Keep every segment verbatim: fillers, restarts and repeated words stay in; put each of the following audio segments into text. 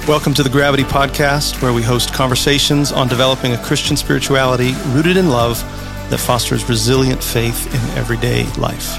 Welcome to the Gravity Podcast, where we host conversations on developing a Christian spirituality rooted in love that fosters resilient faith in everyday life.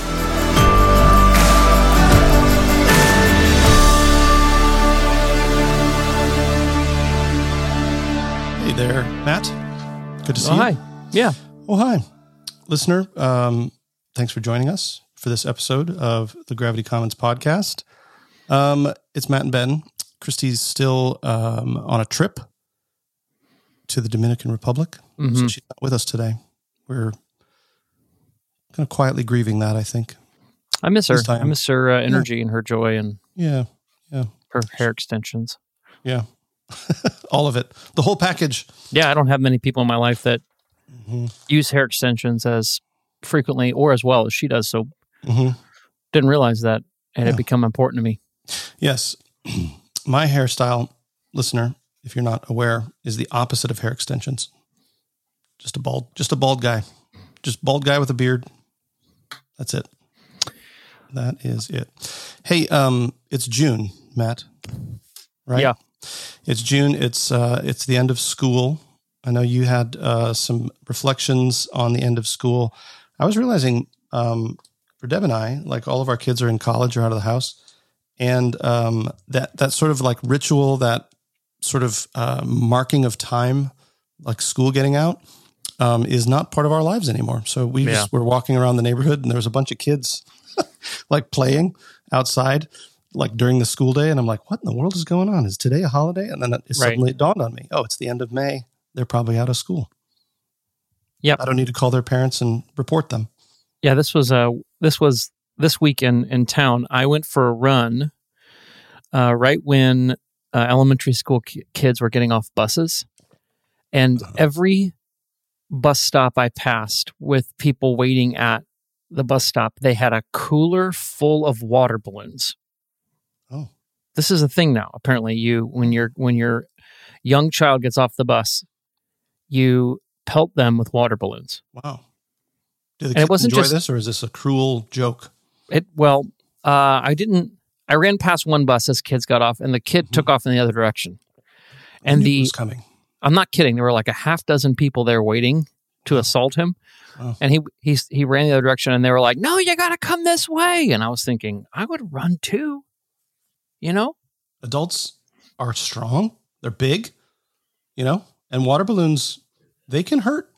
Hey there, Matt. Good to see oh, you. Hi. Yeah. Oh, hi. Listener, um, thanks for joining us for this episode of the Gravity Commons podcast. Um, it's Matt and Ben. Christy's still um, on a trip to the Dominican Republic, mm-hmm. so she's not with us today. We're kind of quietly grieving that, I think. I miss her. I miss her uh, energy yeah. and her joy and yeah, yeah, her hair extensions. Yeah, all of it, the whole package. Yeah, I don't have many people in my life that mm-hmm. use hair extensions as frequently or as well as she does. So mm-hmm. didn't realize that it yeah. had become important to me. Yes. My hairstyle, listener, if you're not aware, is the opposite of hair extensions. Just a bald, just a bald guy. Just bald guy with a beard. That's it. That is it. Hey, um, it's June, Matt. Right? Yeah. It's June. It's uh, it's the end of school. I know you had uh, some reflections on the end of school. I was realizing um, for Deb and I, like all of our kids are in college or out of the house. And um, that that sort of like ritual, that sort of uh, marking of time, like school getting out, um, is not part of our lives anymore. So we yeah. just were walking around the neighborhood, and there was a bunch of kids like playing outside, like during the school day. And I'm like, what in the world is going on? Is today a holiday? And then it right. suddenly it dawned on me, oh, it's the end of May. They're probably out of school. Yeah, I don't need to call their parents and report them. Yeah, this was uh, this was. This weekend in town, I went for a run uh, right when uh, elementary school ki- kids were getting off buses. And uh-huh. every bus stop I passed with people waiting at the bus stop, they had a cooler full of water balloons. Oh. This is a thing now. Apparently, you when your when your young child gets off the bus, you pelt them with water balloons. Wow. Do the and kids it wasn't enjoy just, this, or is this a cruel joke? It well, uh, I didn't. I ran past one bus as kids got off, and the kid mm-hmm. took off in the other direction. And the was coming. I'm not kidding. There were like a half dozen people there waiting to oh. assault him, oh. and he he he ran the other direction, and they were like, "No, you got to come this way." And I was thinking, I would run too. You know, adults are strong. They're big. You know, and water balloons, they can hurt.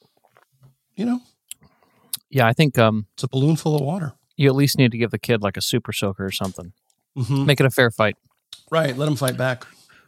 You know. Yeah, I think um, it's a balloon full of water. You at least need to give the kid like a super soaker or something. Mm-hmm. Make it a fair fight. Right, let him fight back.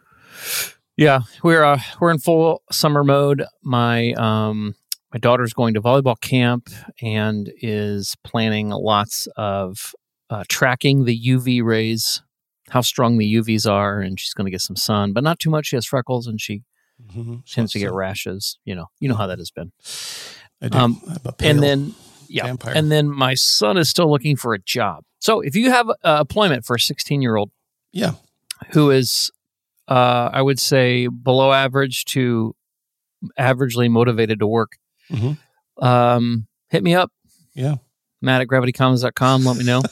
Yeah, we're uh, we're in full summer mode. My um, my daughter's going to volleyball camp and is planning lots of uh, tracking the U V rays, how strong the U Vs are, and she's going to get some sun, but not too much. She has freckles and she mm-hmm. tends to get rashes. You know, you know how that has been. I do. Um, I'm a pale and then. Yeah, vampire. And then my son is still looking for a job. So if you have uh, employment for a sixteen-year-old yeah. who is, uh, I would say, below average to averagely motivated to work, mm-hmm. um, hit me up. Yeah. Matt at gravity commons dot com. Let me know.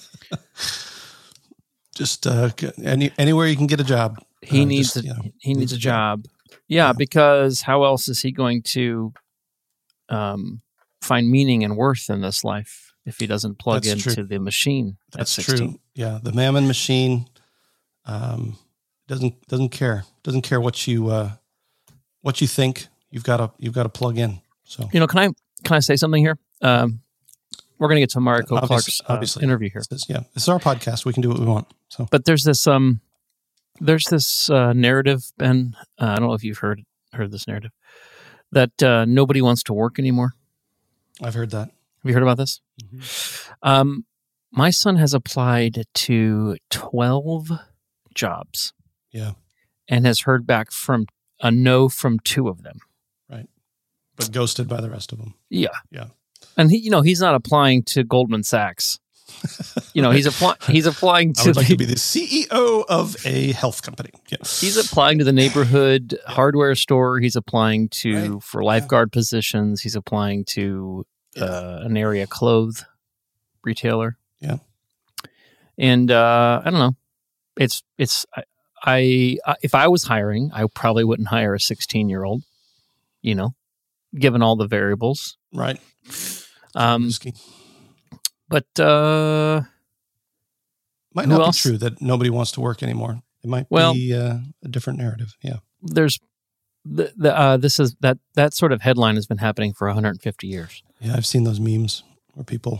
Just uh, any anywhere you can get a job. He uh, needs just, a, you know, he needs a job. Yeah, yeah, because how else is he going to um, find meaning and worth in this life if he doesn't plug That's into true. the machine? That's at sixteen? True. Yeah, the mammon machine um, doesn't doesn't care. Doesn't care what you uh, what you think. You've got to you've got to plug in. So you know, can I can I say something here? Um, we're going to get to Mariko obviously, Clark's uh, obviously. interview here. This is, yeah, this is our podcast. We can do what we want. So, but there's this um, there's this uh, narrative, Ben. Uh, I don't know if you've heard heard this narrative that uh, nobody wants to work anymore. I've heard that. Have you heard about this? Mm-hmm. Um, my son has applied to twelve jobs. Yeah. And has heard back from a no from two of them. Right. But ghosted by the rest of them. Yeah. Yeah. And he, you know, he's not applying to Goldman Sachs. You know, he's applying. He's applying to. I would like the, to be the C E O of a health company. Yeah. He's applying to the neighborhood yeah. hardware store. He's applying to right. for lifeguard yeah. positions. He's applying to yeah. uh, an area clothes retailer. Yeah. And uh, I don't know. It's it's. I, I uh, if I was hiring, I probably wouldn't hire a sixteen-year-old, you know, given all the variables. Right. Um, but uh, might not be true that nobody wants to work anymore. It might well, be uh, a different narrative. Yeah. There's the, the uh, this is that that sort of headline has been happening for one hundred fifty years. Yeah, I've seen those memes where people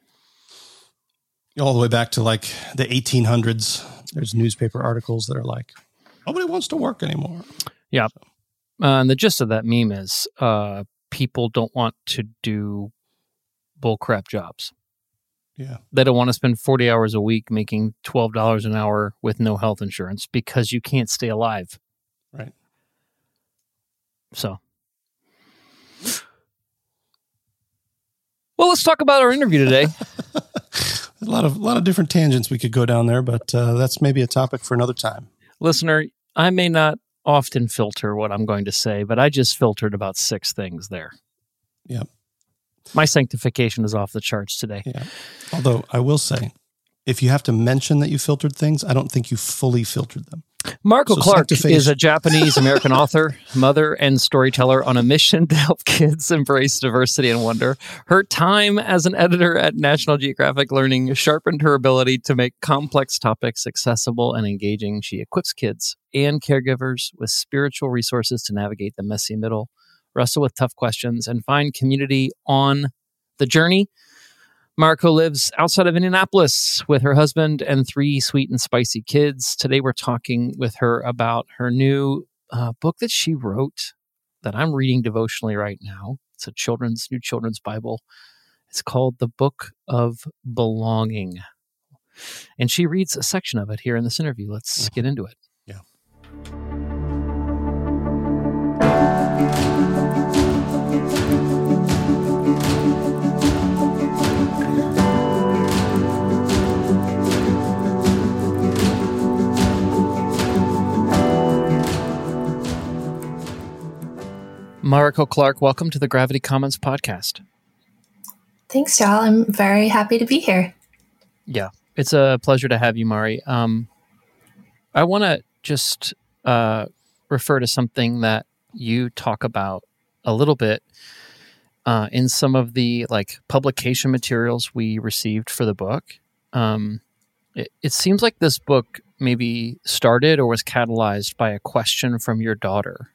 all the way back to like the eighteen hundreds. There's newspaper articles that are like, nobody wants to work anymore. Yeah. So. Uh, and the gist of that meme is uh, people don't want to do bullcrap jobs. Yeah. They don't want to spend forty hours a week making twelve dollars an hour with no health insurance because you can't stay alive. Right. So. Well, let's talk about our interview today. A lot of a lot of different tangents we could go down there, but uh, that's maybe a topic for another time. Listener, I may not often filter what I'm going to say, but I just filtered about six things there. Yeah. My sanctification is off the charts today. Yeah. Although I will say, if you have to mention that you filtered things, I don't think you fully filtered them. Marco so Clark sanctification. is a Japanese-American author, mother, and storyteller on a mission to help kids embrace diversity and wonder. Her time as an editor at National Geographic Learning sharpened her ability to make complex topics accessible and engaging. She equips kids and caregivers with spiritual resources to navigate the messy middle, wrestle with tough questions, and find community on the journey. Marco lives outside of Indianapolis with her husband and three sweet and spicy kids. Today we're talking with her about her new uh, book that she wrote that I'm reading devotionally right now. It's a children's new children's Bible. It's called The Book of Belonging. And she reads a section of it here in this interview. Let's get into it. Yeah. Marco Clark, welcome to the Gravity Commons podcast. Thanks, y'all. I'm very happy to be here. Yeah, it's a pleasure to have you, Mari. Um, I want to just uh, refer to something that you talk about a little bit uh, in some of the like publication materials we received for the book. Um, it, it seems like this book maybe started or was catalyzed by a question from your daughter.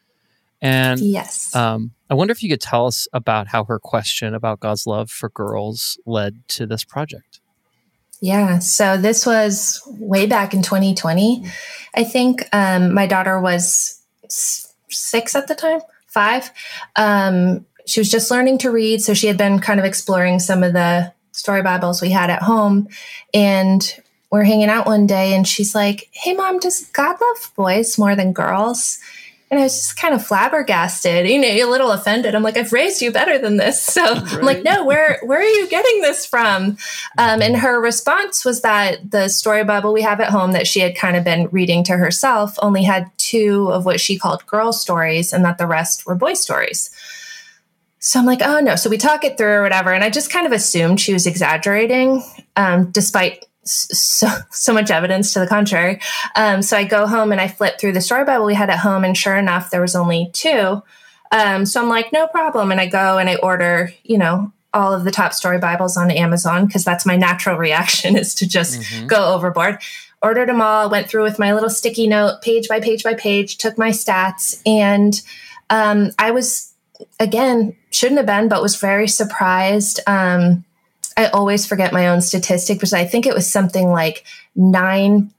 And yes, um, I wonder if you could tell us about how her question about God's love for girls led to this project. Yeah, so this was way back in twenty twenty. I think um, my daughter was s- six at the time, five. Um, she was just learning to read, so she had been kind of exploring some of the story Bibles we had at home. And we're hanging out one day, and she's like, "Hey, Mom, does God love boys more than girls?" And I was just kind of flabbergasted, you know, a little offended. I'm like, I've raised you better than this. So right. I'm like, no, where where are you getting this from? Um, and her response was that the story Bible we have at home that she had kind of been reading to herself only had two of what she called girl stories and that the rest were boy stories. So I'm like, oh, no. So we talk it through or whatever. And I just kind of assumed she was exaggerating, um, despite So, so much evidence to the contrary. Um, so I go home and I flip through the story Bible we had at home. And sure enough, there was only two. Um, so I'm like, no problem. And I go and I order, you know, all of the top story Bibles on Amazon because that's my natural reaction is to just mm-hmm. go overboard. Ordered them all, went through with my little sticky note, page by page by page, took my stats. And um, I was, again, shouldn't have been, but was very surprised. Um I always forget my own statistic because I think it was something like nine,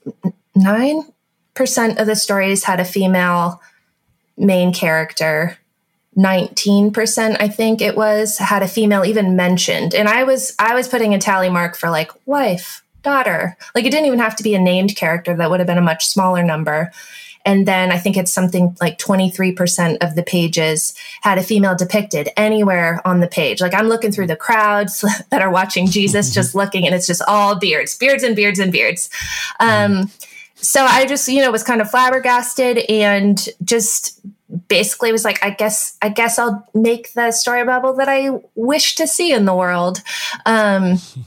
nine percent of the stories had a female main character. nineteen percent, I think it was, had a female even mentioned. And I was, I was putting a tally mark for like wife, daughter. Like it didn't even have to be a named character. That would have been a much smaller number. And then I think it's something like twenty-three percent of the pages had a female depicted anywhere on the page. Like I'm looking through the crowds that are watching Jesus, just looking, and it's just all beards, beards and beards and beards. Um, so I just, you know, was kind of flabbergasted and just basically was like, I guess, I guess I'll make the story Bible that I wish to see in the world. Um,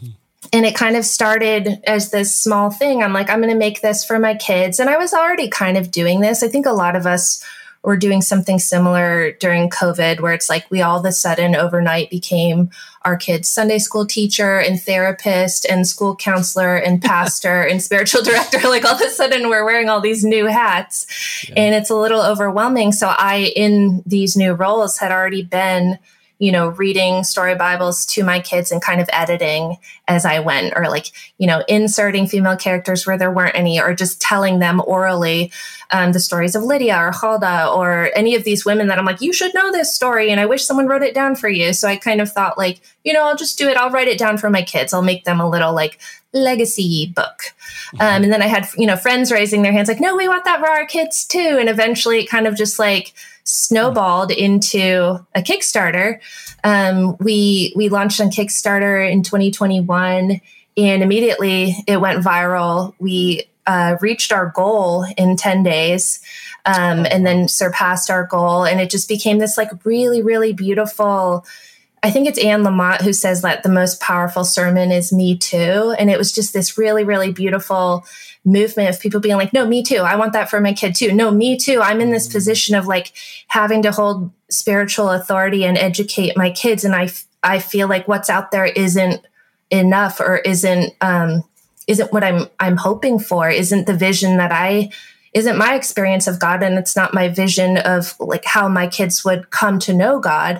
And it kind of started as this small thing. I'm like, I'm going to make this for my kids. And I was already kind of doing this. I think a lot of us were doing something similar during COVID, where it's like we all of a sudden overnight became our kids' Sunday school teacher and therapist and school counselor and pastor and spiritual director. Like all of a sudden we're wearing all these new hats, yeah. and it's a little overwhelming. So I, in these new roles, had already been, you know, reading story Bibles to my kids and kind of editing as I went, or like, you know, inserting female characters where there weren't any, or just telling them orally um, the stories of Lydia or Huldah or any of these women that I'm like, you should know this story. And I wish someone wrote it down for you. So I kind of thought like, you know, I'll just do it. I'll write it down for my kids. I'll make them a little like legacy book. Um, and then I had, you know, friends raising their hands like, no, we want that for our kids too. And eventually it kind of just like snowballed into a Kickstarter. Um, we we launched on Kickstarter in twenty twenty-one, and immediately it went viral. We uh, reached our goal in ten days, um, and then surpassed our goal. And it just became this like really, really beautiful. I think it's Anne Lamott who says that the most powerful sermon is Me Too. And it was just this really, really beautiful movement of people being like, no, me too. I want that for my kid too. No, me too. I'm in this position of like having to hold spiritual authority and educate my kids. And I, I feel like what's out there isn't enough, or isn't, um, isn't what I'm, I'm hoping for, isn't the vision that I, isn't my experience of God. And it's not my vision of like how my kids would come to know God.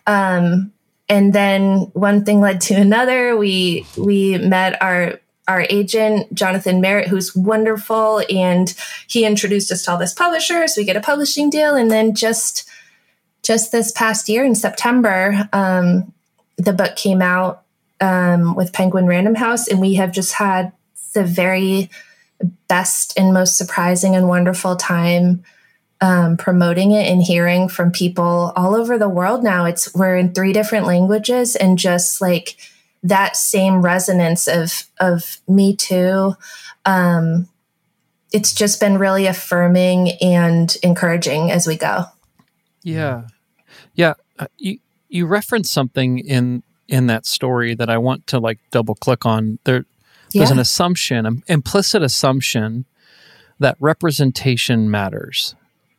Um, and then one thing led to another. We, we met our, our agent, Jonathan Merritt, who's wonderful. And he introduced us to all this publishers. We get a publishing deal. And then just, just this past year in September, um, the book came out um, with Penguin Random House. And we have just had the very best and most surprising and wonderful time um, promoting it and hearing from people all over the world now. It's, we're in three different languages, and just like, that same resonance of, of Me Too. Um, it's just been really affirming and encouraging as we go. Yeah. Yeah. Uh, you, you referenced something in, in that story that I want to like double click on. There, there's yeah. an assumption, an implicit assumption that representation matters.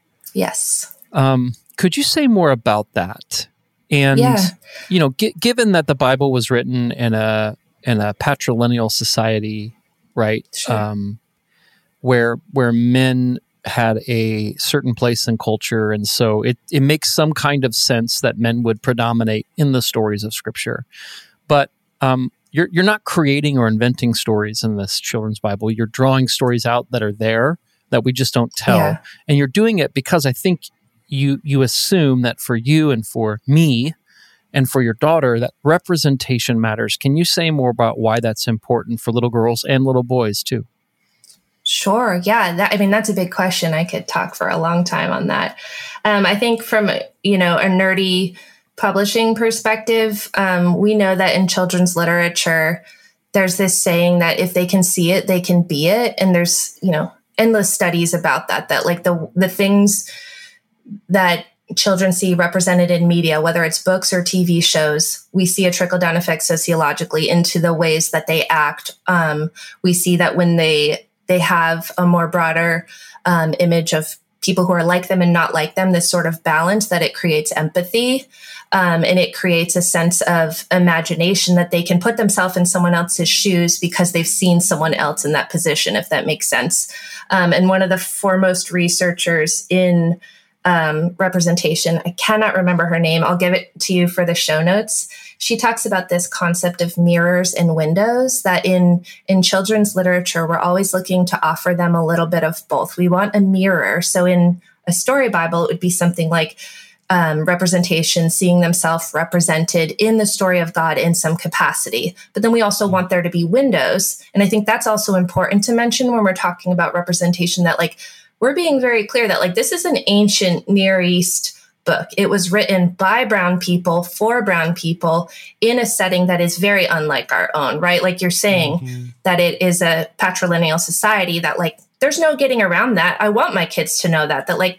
Yes. Um, could you say more about that? And, yeah. you know, g- given that the Bible was written in a in a patrilineal society, right, sure. um, where where men had a certain place in culture, and so it, it makes some kind of sense that men would predominate in the stories of Scripture. But um, you're you're not creating or inventing stories in this children's Bible. You're drawing stories out that are there that we just don't tell, yeah. and you're doing it because I think you you assume that for you and for me and for your daughter, that representation matters. Can you say more about why that's important for little girls and little boys too? Sure. Yeah. That, I mean, that's a big question. I could talk for a long time on that. Um, I think from, you know, a nerdy publishing perspective, um, we know that in children's literature, there's this saying that if they can see it, they can be it. And there's, you know, endless studies about that, that like the the things that children see represented in media, whether it's books or T V shows, we see a trickle-down effect sociologically into the ways that they act. Um, we see that when they they have a more broader um, image of people who are like them and not like them, this sort of balance, that it creates empathy, um, and it creates a sense of imagination that they can put themselves in someone else's shoes because they've seen someone else in that position, if that makes sense. Um, and one of the foremost researchers in Um, representation, I cannot remember her name. I'll give it to you for the show notes. She talks about this concept of mirrors and windows, that in, in children's literature, we're always looking to offer them a little bit of both. We want a mirror. So in a story Bible, it would be something like um, representation, seeing themselves represented in the story of God in some capacity. But then we also want there to be windows. And I think that's also important to mention when we're talking about representation, that like, we're being very clear that like this is an ancient Near East book. It was written by brown people for brown people in a setting that is very unlike our own, right? Like you're saying mm-hmm. that it is a patrilineal society, that like there's no getting around that. I want my kids to know that, that like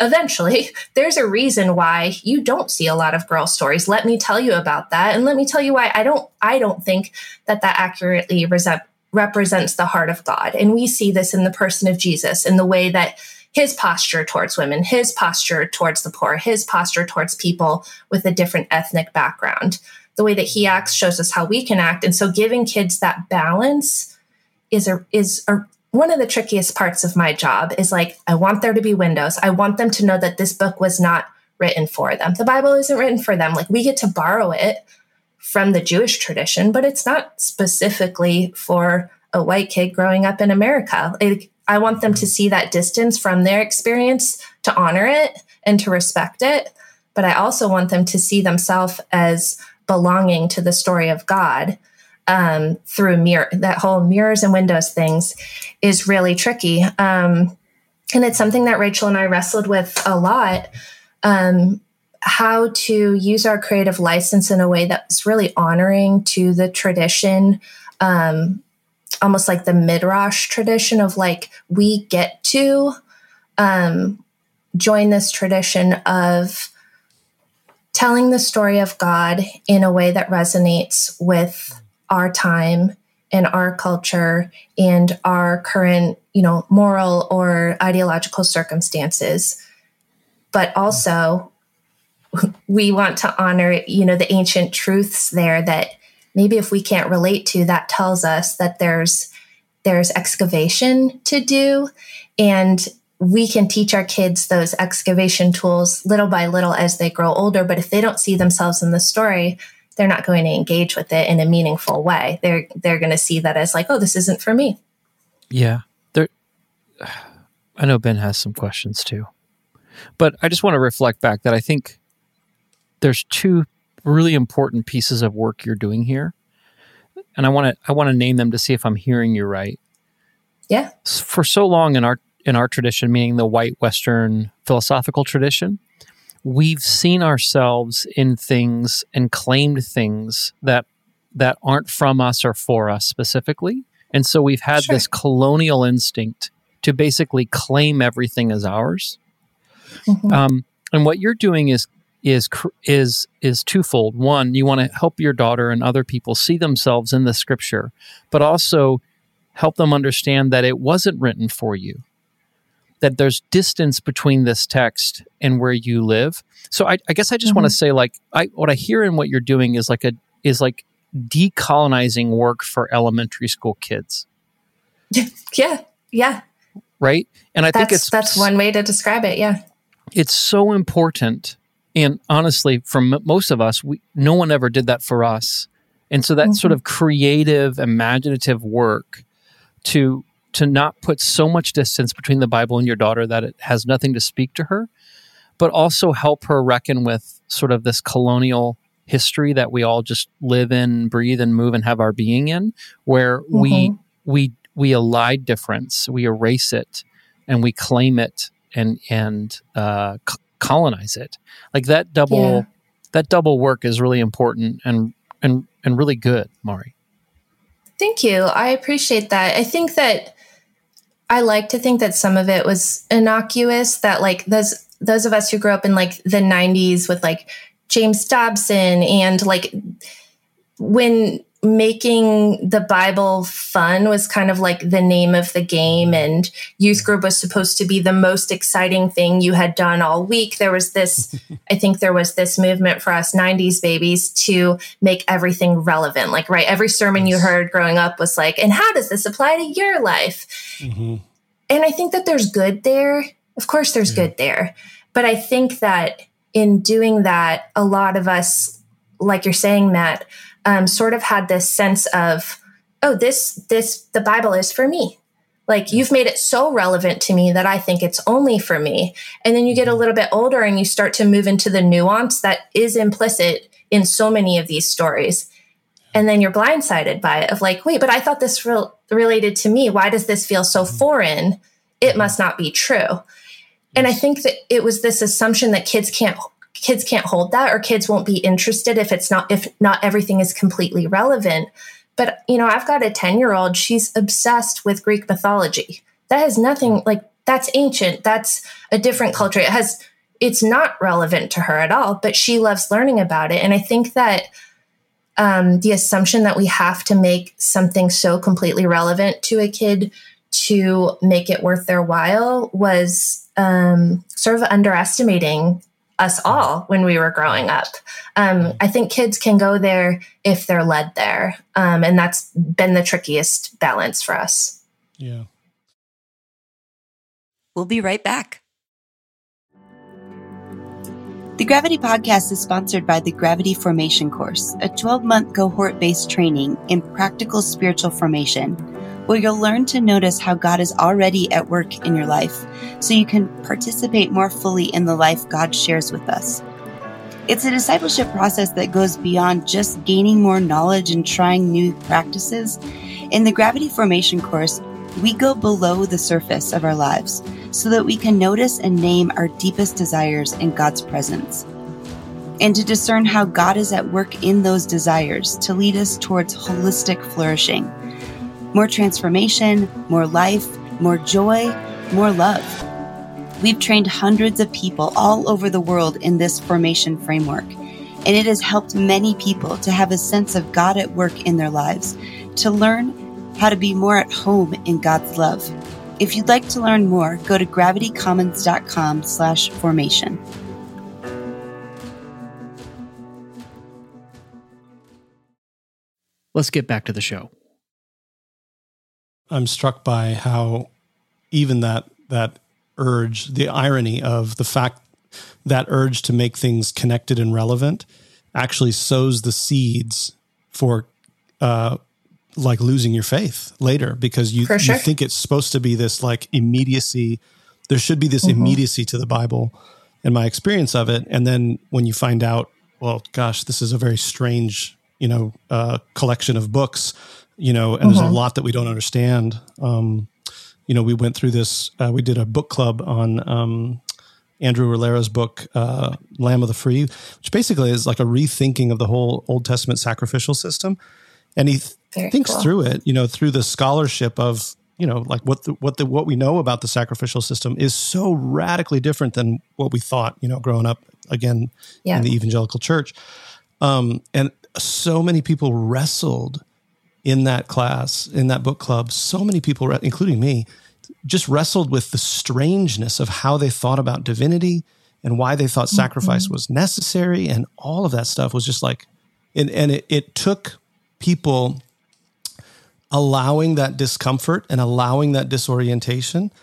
eventually there's a reason why you don't see a lot of girl stories. Let me tell you about that. And let me tell you why I don't, I don't think that that accurately resent, represents the heart of God. And we see this in the person of Jesus, in the way that his posture towards women, his posture towards the poor, his posture towards people with a different ethnic background. The way that he acts shows us how we can act. And so giving kids that balance is a, is a, one of the trickiest parts of my job. Is like, I want there to be windows. I want them to know that this book was not written for them. The Bible isn't written for them. Like, we get to borrow it from the Jewish tradition, but it's not specifically for a white kid growing up in America. It, I want them to see that distance from their experience, to honor it and to respect it. But I also want them to see themselves as belonging to the story of God um, through mirror. That whole mirrors and windows things is really tricky. Um, and it's something that Rachel and I wrestled with a lot, um, how to use our creative license in a way that's really honoring to the tradition, um, almost like the Midrash tradition of like, we get to um, join this tradition of telling the story of God in a way that resonates with our time and our culture and our current, you know, moral or ideological circumstances. But also we want to honor, you know, the ancient truths there that maybe if we can't relate to, that tells us that there's there's excavation to do, and we can teach our kids those excavation tools little by little as they grow older. But if they don't see themselves in the story, they're not going to engage with it in a meaningful way. They're they're going to see that as like, oh, this isn't for me. Yeah, there. I know Ben has some questions too, but I just want to reflect back that I think there's two really important pieces of work you're doing here. And I want to I want to name them to see if I'm hearing you right. Yeah. For so long in our in our tradition, meaning the white Western philosophical tradition, we've seen ourselves in things and claimed things that that aren't from us or for us specifically. And so we've had sure. this colonial instinct to basically claim everything as ours. Mm-hmm. Um, and what you're doing is is is is twofold. One, you want to help your daughter and other people see themselves in the scripture, but also help them understand that it wasn't written for you, that there's distance between this text and where you live. So I, I guess I just mm-hmm. want to say, like, I what I hear in what you're doing is like a is like decolonizing work for elementary school kids. Yeah, yeah. Right? And I that's, think it's that's one way to describe it, yeah. It's so important. And honestly, for m- most of us, we, no one ever did that for us. And so that mm-hmm. sort of creative, imaginative work to to not put so much distance between the Bible and your daughter that it has nothing to speak to her, but also help her reckon with sort of this colonial history that we all just live in, breathe and move and have our being in, where mm-hmm. we we we elide difference, we erase it, and we claim it and and uh, c- colonize it. Like that double yeah. that double work is really important and and and really good, Mari. Thank you. I appreciate that. I think that I like to think that some of it was innocuous, that like those those of us who grew up in like the nineties with like James Dobson and like when making the Bible fun was kind of like the name of the game, and youth group was supposed to be the most exciting thing you had done all week. There was this, I think there was this movement for us nineties babies to make everything relevant. Like, right, every sermon you heard growing up was like, and how does this apply to your life? Mm-hmm. And I think that there's good there. Of course there's yeah. good there. But I think that in doing that, a lot of us, like you're saying, Matt, Um, sort of had this sense of, oh, this, this, the Bible is for me. Like, you've made it so relevant to me that I think it's only for me. And then you get a little bit older and you start to move into the nuance that is implicit in so many of these stories. And then you're blindsided by it of like, wait, but I thought this re- related to me. Why does this feel so foreign? It must not be true. And I think that it was this assumption that kids can't Kids can't hold that, or kids won't be interested if it's not, if not everything is completely relevant. But, you know, I've got a ten year old, she's obsessed with Greek mythology. That has nothing, like, that's ancient. That's a different culture. It has, it's not relevant to her at all, but she loves learning about it. And I think that um, the assumption that we have to make something so completely relevant to a kid to make it worth their while was um, sort of underestimating us all when we were growing up. Um, I think kids can go there if they're led there. Um, and that's been the trickiest balance for us. Yeah. We'll be right back. The Gravity Podcast is sponsored by the Gravity Formation Course, a twelve-month cohort-based training in practical spiritual formation, where you'll learn to notice how God is already at work in your life, so you can participate more fully in the life God shares with us. It's a discipleship process that goes beyond just gaining more knowledge and trying new practices. In the Gravity Formation Course, we go below the surface of our lives so that we can notice and name our deepest desires in God's presence, and to discern how God is at work in those desires to lead us towards holistic flourishing. More transformation, more life, more joy, more love. We've trained hundreds of people all over the world in this formation framework, and it has helped many people to have a sense of God at work in their lives, to learn how to be more at home in God's love. If you'd like to learn more, go to gravitycommons.com slash formation. Let's get back to the show. I'm struck by how even that that urge, the irony of the fact that urge to make things connected and relevant actually sows the seeds for uh, like losing your faith later, because you, sure. you think it's supposed to be this like immediacy. There should be this mm-hmm. immediacy to the Bible in my experience of it. And then when you find out, well, gosh, this is a very strange, you know, uh, collection of books, you know, and mm-hmm. there's a lot that we don't understand. Um, you know, we went through this, uh, we did a book club on um, Andrew Rollero's book, uh, Lamb of the Free, which basically is like a rethinking of the whole Old Testament sacrificial system. And he th- thinks cool. through it, you know, through the scholarship of, you know, like what the, what the, what we know about the sacrificial system is so radically different than what we thought, you know, growing up again yeah. in the evangelical church. Um, and so many people wrestled in that class, in that book club. So many people, including me, just wrestled with the strangeness of how they thought about divinity and why they thought sacrifice mm-hmm. was necessary. And all of that stuff was just like, and, and it, it took people allowing that discomfort and allowing that disorientation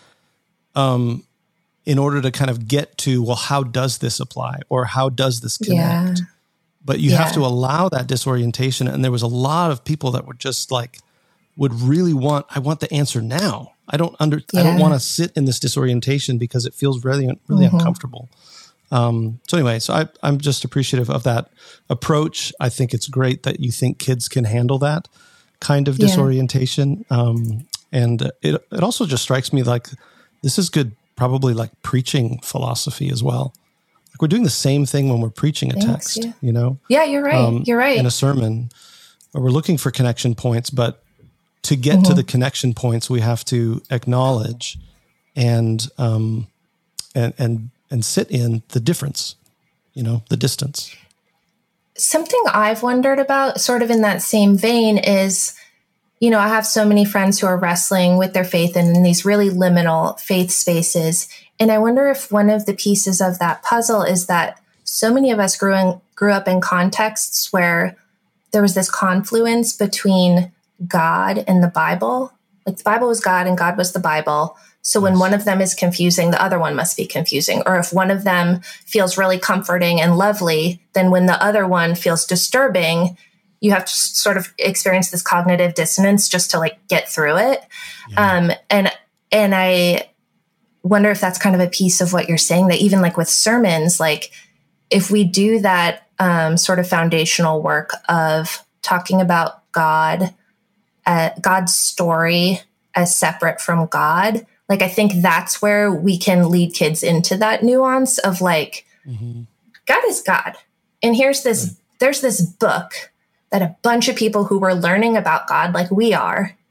um, in order to kind of get to, well, how does this apply? Or how does this connect? Yeah. But you yeah. have to allow that disorientation. And there was a lot of people that were just like, would really want, I want the answer now. I don't under, yeah. I don't want to sit in this disorientation because it feels really, really mm-hmm. uncomfortable. Um, so anyway, so I, I'm just appreciative of that approach. I think it's great that you think kids can handle that kind of disorientation. Yeah. Um, and it, it also just strikes me like this is good, probably like preaching philosophy as well. Like we're doing the same thing when we're preaching a Thanks, text, yeah. you know? Yeah, you're right. Um, you're right. In a sermon, or we're looking for connection points, but to get mm-hmm. to the connection points, we have to acknowledge and, um, and, and, and sit in the difference, you know, the distance. Something I've wondered about sort of in that same vein is, you know, I have so many friends who are wrestling with their faith and in these really liminal faith spaces. And I wonder if one of the pieces of that puzzle is that so many of us grew in, grew up in contexts where there was this confluence between God and the Bible. Like the Bible was God and God was the Bible. So when one of them is confusing, the other one must be confusing. Or if one of them feels really comforting and lovely, then when the other one feels disturbing, you have to sort of experience this cognitive dissonance just to like get through it. Yeah. Um, and, and I wonder if that's kind of a piece of what you're saying, that even like with sermons, like if we do that um, sort of foundational work of talking about God, uh, God's story as separate from God, like, I think that's where we can lead kids into that nuance of like, mm-hmm. God is God. And here's this, right. there's this book that a bunch of people who were learning about God, like we are,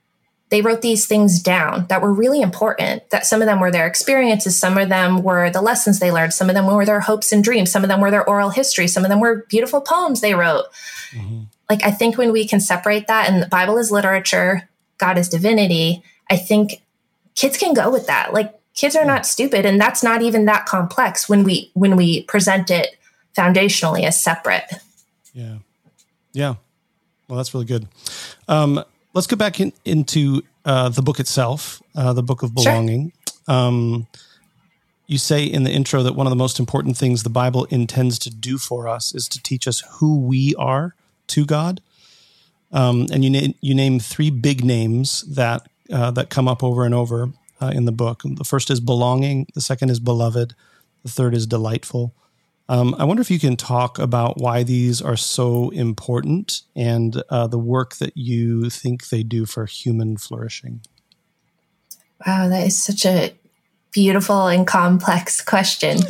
they wrote these things down that were really important, that some of them were their experiences, some of them were the lessons they learned, some of them were their hopes and dreams, some of them were their oral history, some of them were beautiful poems they wrote. Mm-hmm. Like, I think when we can separate that, and the Bible is literature, God is divinity, I think kids can go with that. Like, kids are not stupid, and that's not even that complex when we when we present it foundationally as separate. Yeah. Yeah. Well, that's really good. Um, let's go back in, into uh, the book itself, uh, the Book of Belonging. Sure. Um, you say in the intro that one of the most important things the Bible intends to do for us is to teach us who we are to God. Um, and you, na- you name three big names that uh, that come up over and over uh, in the book. The first is belonging. The second is beloved. The third is delightful. Um, I wonder if you can talk about why these are so important and uh, the work that you think they do for human flourishing. Wow, that is such a beautiful and complex question.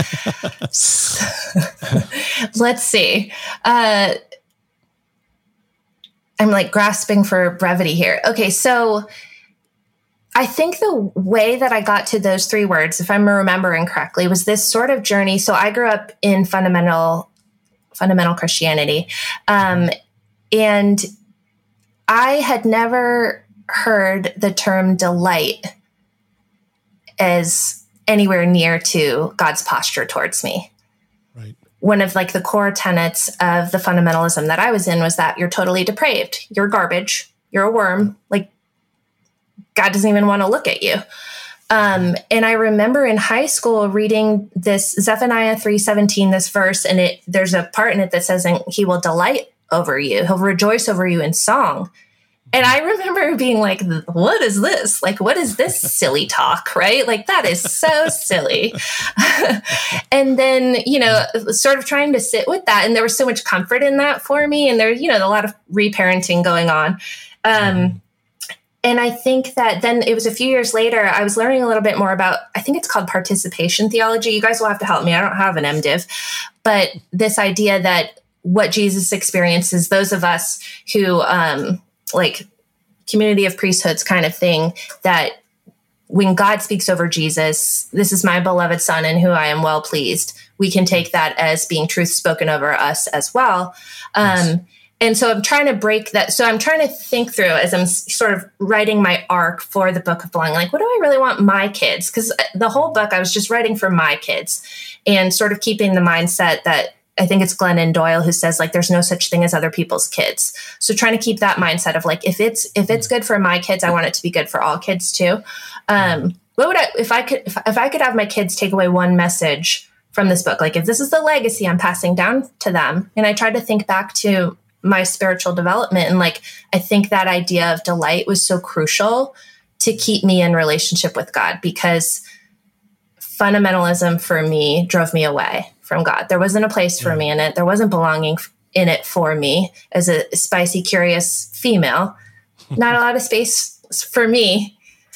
Let's see. Uh, I'm like grasping for brevity here. Okay, so I think the way that I got to those three words, if I'm remembering correctly, was this sort of journey. So I grew up in fundamental, fundamental Christianity. Um, and I had never heard the term delight as anywhere near to God's posture towards me. Right. One of like the core tenets of the fundamentalism that I was in was that you're totally depraved. You're garbage. You're a worm. Like, God doesn't even want to look at you. Um, and I remember in high school reading this Zephaniah three seventeen, this verse, and it there's a part in it that says, and he will delight over you. He'll rejoice over you in song. And I remember being like, what is this? Like, what is this silly talk, right? Like, that is so silly. And then, you know, sort of trying to sit with that. And there was so much comfort in that for me. And there, you know, a lot of reparenting going on. Um, And I think that then it was a few years later, I was learning a little bit more about, I think it's called participation theology. You guys will have to help me. I don't have an MDiv, but this idea that what Jesus experiences, those of us who um, like community of priesthoods kind of thing, that when God speaks over Jesus, this is my beloved son in who I am well pleased, we can take that as being truth spoken over us as well. Um, yes. And so I'm trying to break that. So I'm trying to think through as I'm sort of writing my arc for the Book of Belonging, like, what do I really want my kids? Because the whole book I was just writing for my kids and sort of keeping the mindset that I think it's Glennon Doyle who says, like, there's no such thing as other people's kids. So trying to keep that mindset of like, if it's, if it's good for my kids, I want it to be good for all kids too. Um, what would I, if I could, if, if I could have my kids take away one message from this book, like if this is the legacy I'm passing down to them, and I tried to think back to my spiritual development. And like, I think that idea of delight was so crucial to keep me in relationship with God, because fundamentalism for me drove me away from God. There wasn't a place for me in it. There wasn't belonging in it for me as a spicy, curious female. Not a lot of space for me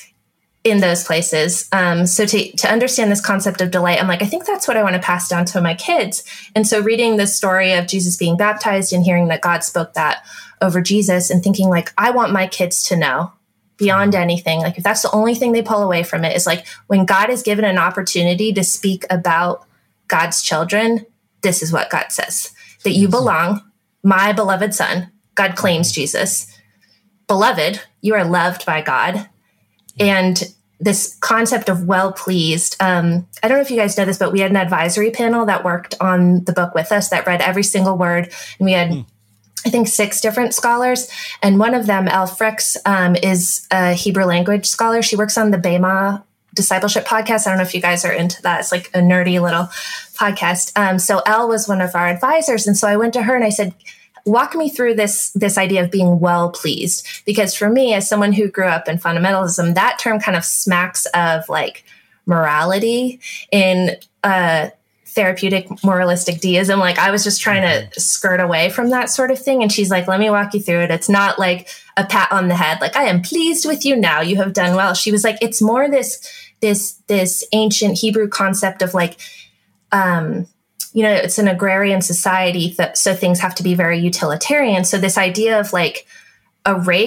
in those places. Um, so to, to understand this concept of delight, I'm like, I think that's what I want to pass down to my kids. And so reading this story of Jesus being baptized and hearing that God spoke that over Jesus and thinking like, I want my kids to know beyond anything. Like if that's the only thing they pull away from it is like, when God is given an opportunity to speak about God's children, this is what God says, that you belong, my beloved son. God claims Jesus. Beloved, you are loved by God. And this concept of well-pleased, um, I don't know if you guys know this, but we had an advisory panel that worked on the book with us that read every single word. And we had, mm. I think, six different scholars. And one of them, Elle Fricks, um, is a Hebrew language scholar. She works on the Bema Discipleship podcast. I don't know if you guys are into that. It's like a nerdy little podcast. Um, so Elle was one of our advisors. And so I went to her and I said, walk me through this, this idea of being well-pleased. Because for me, as someone who grew up in fundamentalism, that term kind of smacks of like morality in uh, therapeutic moralistic deism. Like I was just trying to skirt away from that sort of thing. And she's like, let me walk you through it. It's not like a pat on the head. Like, I am pleased with you now. You have done well. She was like, it's more this, this, this ancient Hebrew concept of like, um, you know, it's an agrarian society, that, so things have to be very utilitarian. So this idea of like a rake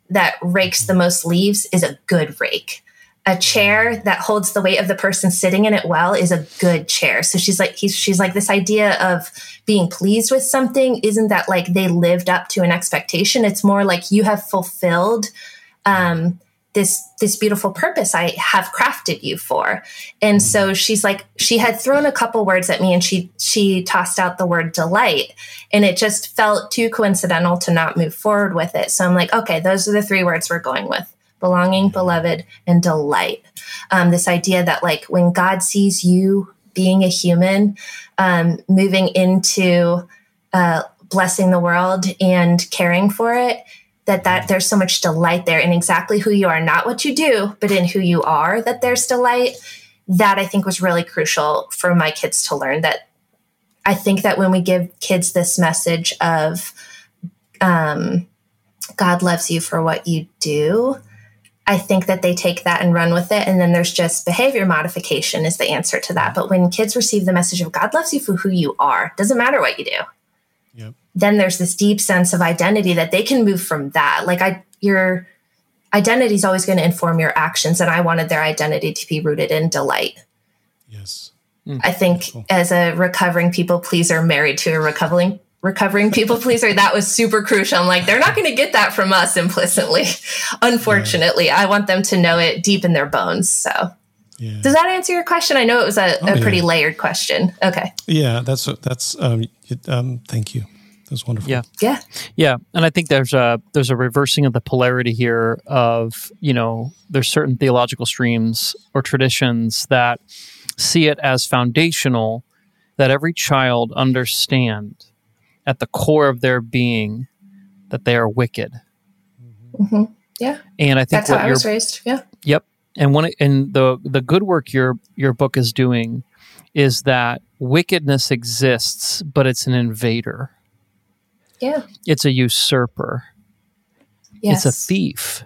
that rakes the most leaves is a good rake. A chair that holds the weight of the person sitting in it well is a good chair. So she's like, he's, she's like, this idea of being pleased with something isn't that like they lived up to an expectation. It's more like you have fulfilled um, this, this beautiful purpose I have crafted you for. And so she's like, she had thrown a couple words at me and she, she tossed out the word delight, and it just felt too coincidental to not move forward with it. So I'm like, okay, those are the three words we're going with. Belonging, beloved, and delight. Um, this idea that like when God sees you being a human, um, moving into uh, blessing the world and caring for it, that, that there's so much delight there in exactly who you are, not what you do, but in who you are, that there's delight. That I think was really crucial for my kids to learn. That I think that when we give kids this message of um, God loves you for what you do, I think that they take that and run with it. And then there's just behavior modification is the answer to that. But when kids receive the message of God loves you for who you are, doesn't matter what you do. Yep. Then there's this deep sense of identity that they can move from that. Like I, your identity is always going to inform your actions. And I wanted their identity to be rooted in delight. Yes. Mm. I think cool. As a recovering people pleaser married to a recovering recovering people pleaser, that was super crucial. I'm like, they're not going to get that from us implicitly. Unfortunately, yeah. I want them to know it deep in their bones. So yeah. Does that answer your question? I know it was a, oh, a pretty yeah. layered question. Okay. Yeah, that's, that's, um, it, um, thank you. That was wonderful. Yeah. Yeah. Yeah. And I think there's a, there's a reversing of the polarity here of, you know, there's certain theological streams or traditions that see it as foundational that every child understand at the core of their being that they are wicked. Mm-hmm. Yeah. And I think that's how I was raised. Yeah. Yep. And one, and the, the good work your, your book is doing is that wickedness exists, but it's an invader. Yeah. It's a usurper. Yes. It's a thief.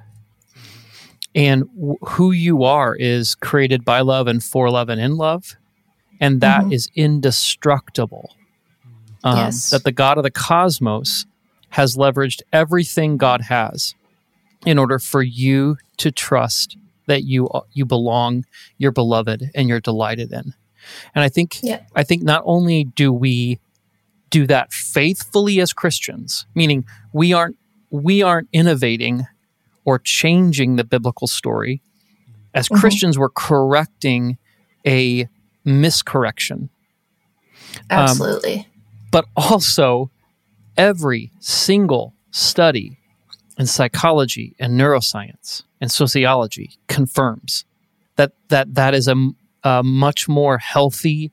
And w- who you are is created by love and for love and in love. And that mm-hmm. is indestructible. Um, yes. That the God of the cosmos has leveraged everything God has in order for you to trust that you you belong, you're beloved, and you're delighted in. And I think yeah. I think not only do we do that faithfully as Christians, meaning we aren't we aren't innovating or changing the biblical story. As mm-hmm. Christians, we're correcting a miscorrection. Absolutely. Um, but also, every single study in psychology and neuroscience and sociology confirms that that, that is a, a much more healthy,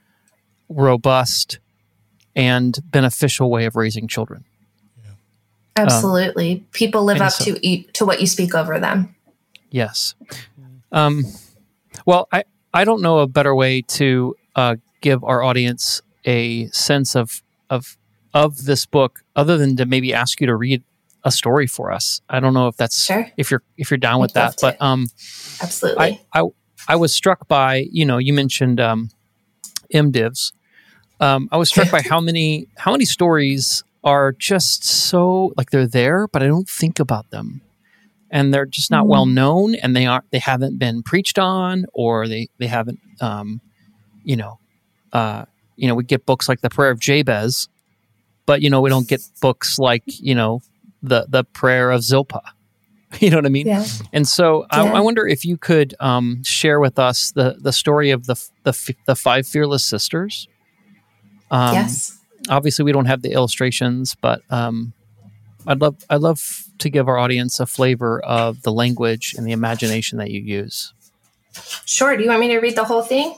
robust, and beneficial way of raising children. Yeah. Absolutely. Um, People live up so, to to what you speak over them. Yes. Um, well, I, I don't know a better way to uh, give our audience a sense of of of this book, other than to maybe ask you to read a story for us. I don't know if that's sure. if you're if you're down with that, but um, absolutely. I, I I was struck by you know you mentioned um, MDivs. Um, I was struck by how many how many stories are just so like they're there, but I don't think about them, and they're just not mm. well known, and they aren't they haven't been preached on, or they they haven't um, you know. Uh, You know, we get books like the Prayer of Jabez, but, you know, we don't get books like, you know, the, the Prayer of Zilpah. You know what I mean? Yeah. And so yeah. I, I wonder if you could um, share with us the, the story of the, the the five fearless sisters. Um, yes. Obviously, we don't have the illustrations, but um, I'd love I'd love to give our audience a flavor of the language and the imagination that you use. Sure. Do you want me to read the whole thing?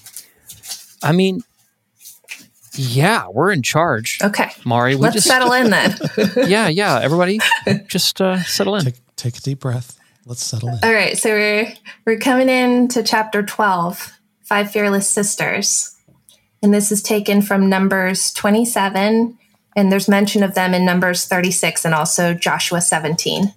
I mean... Yeah, we're in charge. Okay. Mari, we Let's just settle in then. yeah, yeah. Everybody just uh, settle in. Take, take a deep breath. Let's settle in. All right. So we're we're coming into chapter twelve, Five Fearless Sisters. And this is taken from Numbers twenty-seven. And there's mention of them in Numbers thirty-six and also Joshua seventeen.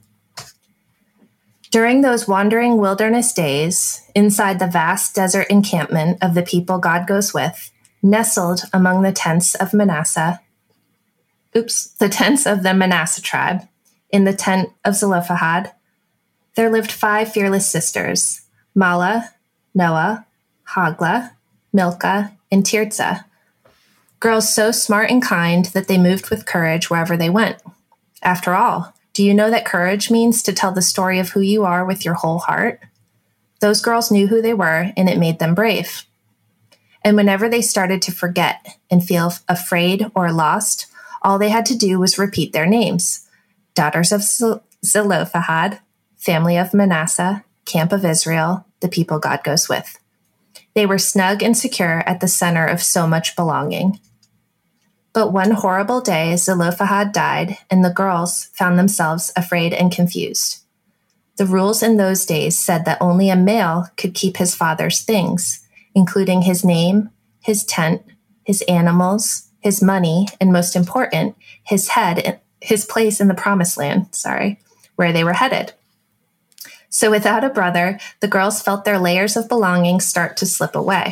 During those wandering wilderness days, inside the vast desert encampment of the people God goes with, nestled among the tents of Manasseh, oops, the tents of the Manasseh tribe, in the tent of Zelophehad, there lived five fearless sisters, Mahlah, Noah, Hoglah, Milcah, and Tirzah, girls so smart and kind that they moved with courage wherever they went. After all, do you know that courage means to tell the story of who you are with your whole heart? Those girls knew who they were, and it made them brave. And whenever they started to forget and feel afraid or lost, all they had to do was repeat their names. Daughters of Zelophehad, family of Manasseh, camp of Israel, the people God goes with. They were snug and secure at the center of so much belonging. But one horrible day, Zelophehad died, and the girls found themselves afraid and confused. The rules in those days said that only a male could keep his father's things, including his name, his tent, his animals, his money, and most important, his head, his place in the promised land, sorry, where they were headed. So without a brother, the girls felt their layers of belonging start to slip away.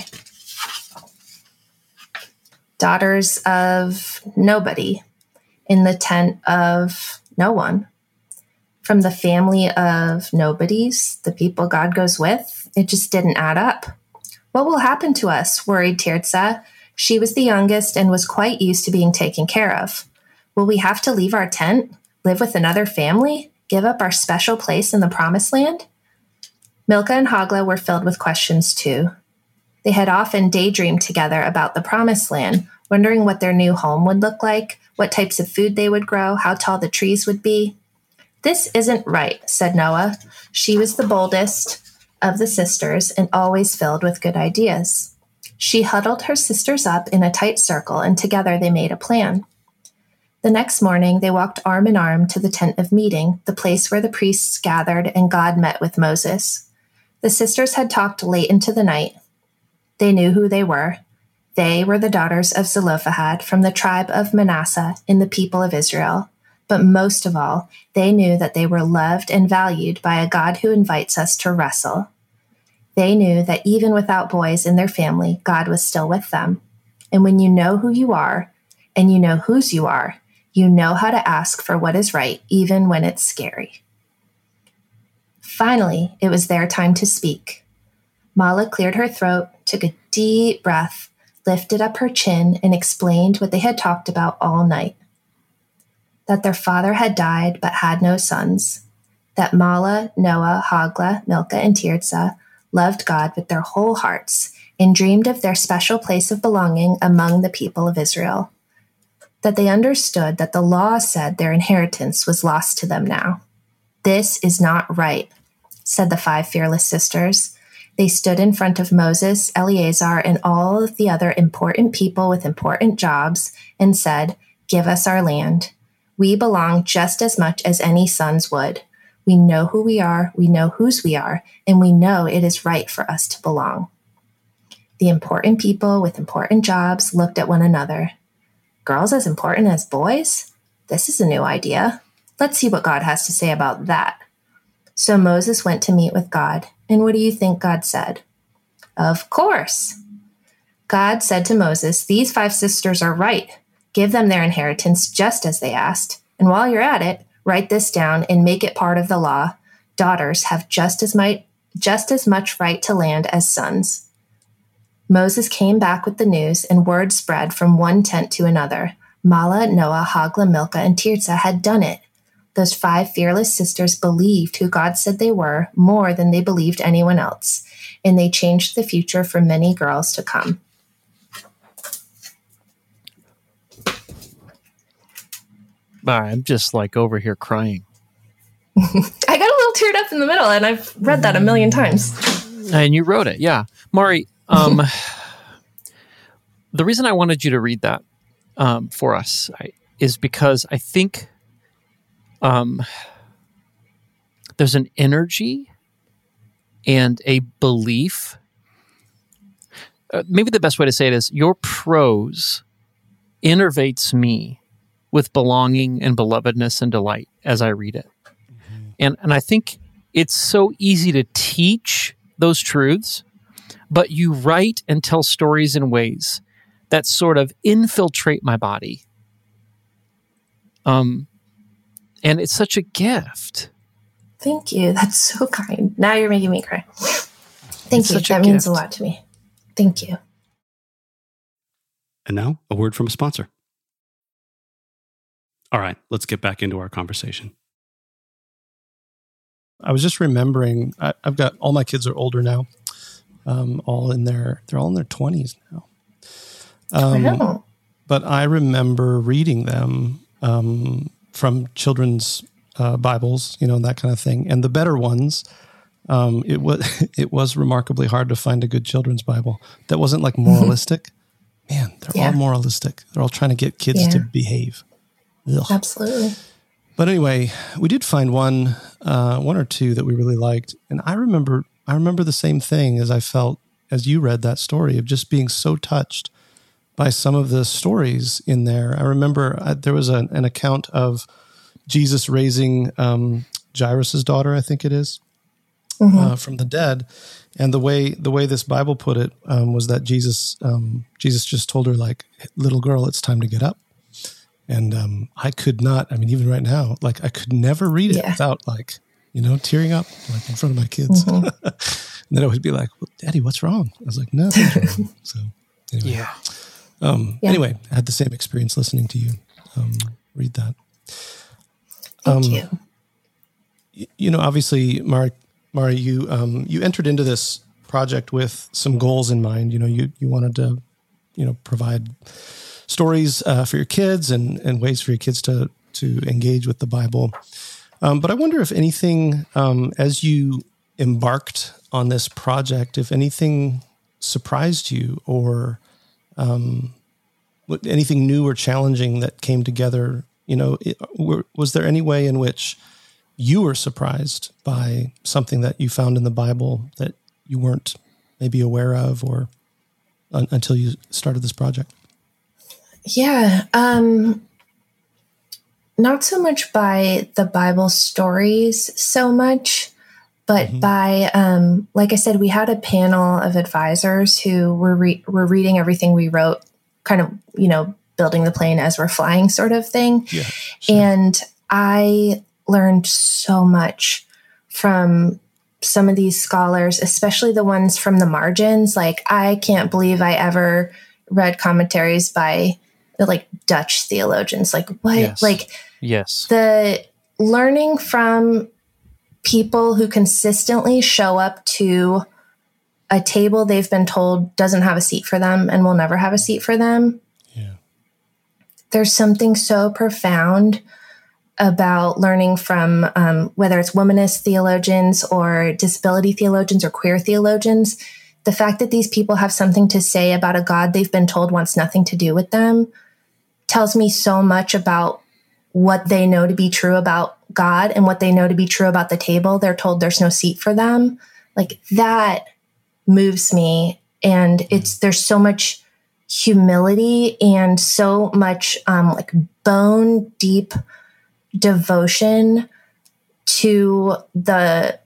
Daughters of nobody in the tent of no one. From the family of nobodies, the people God goes with, it just didn't add up. What will happen to us? Worried Tirzah. She was the youngest and was quite used to being taken care of. Will we have to leave our tent, live with another family, give up our special place in the promised land? Milcah and Hoglah were filled with questions too. They had often daydreamed together about the promised land, wondering what their new home would look like, what types of food they would grow, how tall the trees would be. This isn't right, said Noah. She was the boldest of the sisters and always filled with good ideas. She huddled her sisters up in a tight circle, and together they made a plan. The next morning, they walked arm in arm to the tent of meeting, the place where the priests gathered and God met with Moses. The sisters had talked late into the night. They knew who they were. They were the daughters of Zelophehad from the tribe of Manasseh in the people of Israel. But most of all, they knew that they were loved and valued by a God who invites us to wrestle. They knew that even without boys in their family, God was still with them. And when you know who you are, and you know whose you are, you know how to ask for what is right, even when it's scary. Finally, it was their time to speak. Mahlah cleared her throat, took a deep breath, lifted up her chin, and explained what they had talked about all night. That their father had died but had no sons. That Mahlah, Noah, Hoglah, Milcah, and Tirzah loved God with their whole hearts and dreamed of their special place of belonging among the people of Israel. That they understood that the law said their inheritance was lost to them now. This is not right, said the five fearless sisters. They stood in front of Moses, Eleazar, and all of the other important people with important jobs and said, "Give us our land. We belong just as much as any sons would. We know who we are, we know whose we are, and we know it is right for us to belong." The important people with important jobs looked at one another. Girls as important as boys? This is a new idea. Let's see what God has to say about that. So Moses went to meet with God. And what do you think God said? Of course. God said to Moses, "These five sisters are right. Give them their inheritance just as they asked. And while you're at it, write this down and make it part of the law. Daughters have just as much, just as much right to land as sons." Moses came back with the news, and word spread from one tent to another. Mahlah, Noah, Hoglah, Milcah, and Tirzah had done it. Those five fearless sisters believed who God said they were more than they believed anyone else, and they changed the future for many girls to come. I'm just like over here crying. I got a little teared up in the middle, and I've read that a million times. And you wrote it, yeah. Mari, um, the reason I wanted you to read that um, for us I, is because I think um, there's an energy and a belief. Uh, maybe the best way to say it is your prose innervates me with belonging and belovedness and delight as I read it. Mm-hmm. And and I think it's so easy to teach those truths, but you write and tell stories in ways that sort of infiltrate my body. Um, And it's such a gift. Thank you. That's so kind. Now you're making me cry. Thank It's you. such a That means gift. a lot to me. Thank you. And now, a word from a sponsor. All right, let's get back into our conversation. I was just remembering, I, I've got, all my kids are older now, um, all in their, they're all in their twenties now. Um, Wow. But I remember reading them um, from children's uh, Bibles, you know, that kind of thing. And the better ones, um, it was it was remarkably hard to find a good children's Bible that wasn't like moralistic. Man, they're Yeah. all moralistic. They're all trying to get kids Yeah. to behave. Ugh. Absolutely. But anyway, we did find one, uh, one or two that we really liked, and I remember, I remember the same thing as I felt as you read that story of just being so touched by some of the stories in there. I remember uh, there was an, an account of Jesus raising um, Jairus' daughter, I think it is, Mm-hmm. uh, from the dead, and the way the way this Bible put it um, was that Jesus um, Jesus just told her, like, little girl, it's time to get up. And um, I could not, I mean, even right now, like I could never read it Yeah. without like, you know, tearing up like in front of my kids. Mhm. And then I would be like, well, Daddy, what's wrong? I was like, nothing's wrong. So anyway, Yeah. um, Yeah. anyway, I had the same experience listening to you um, read that. Thank Um, you. Y- You know, obviously, Mari, Mari, you um, you entered into this project with some goals in mind. You know, you you wanted to, you know, provide stories uh, for your kids and, and ways for your kids to to engage with the Bible. Um, but I wonder if anything, um, as you embarked on this project, if anything surprised you or um, what- anything new or challenging that came together. You know, it, were, was there any way in which you were surprised by something that you found in the Bible that you weren't maybe aware of or un, until you started this project? Yeah. Um, not so much by the Bible stories so much, but Mhm. by, um, like I said, we had a panel of advisors who were, re- were reading everything we wrote, kind of, you know, building the plane as we're flying sort of thing. Yeah. Sure. And I learned so much from some of these scholars, especially the ones from the margins. Like, I can't believe I ever read commentaries by like Dutch theologians. Like, what? Yes. Like, Yes. the learning from people who consistently show up to a table they've been told doesn't have a seat for them and will never have a seat for them. Yeah. There's something so profound about learning from um, whether it's womanist theologians or disability theologians or queer theologians. The fact that these people have something to say about a God they've been told wants nothing to do with them tells me so much about what they know to be true about God and what they know to be true about the table they're told there's no seat for them. Like, that moves me. And it's, there's so much humility and so much um, like bone deep devotion to the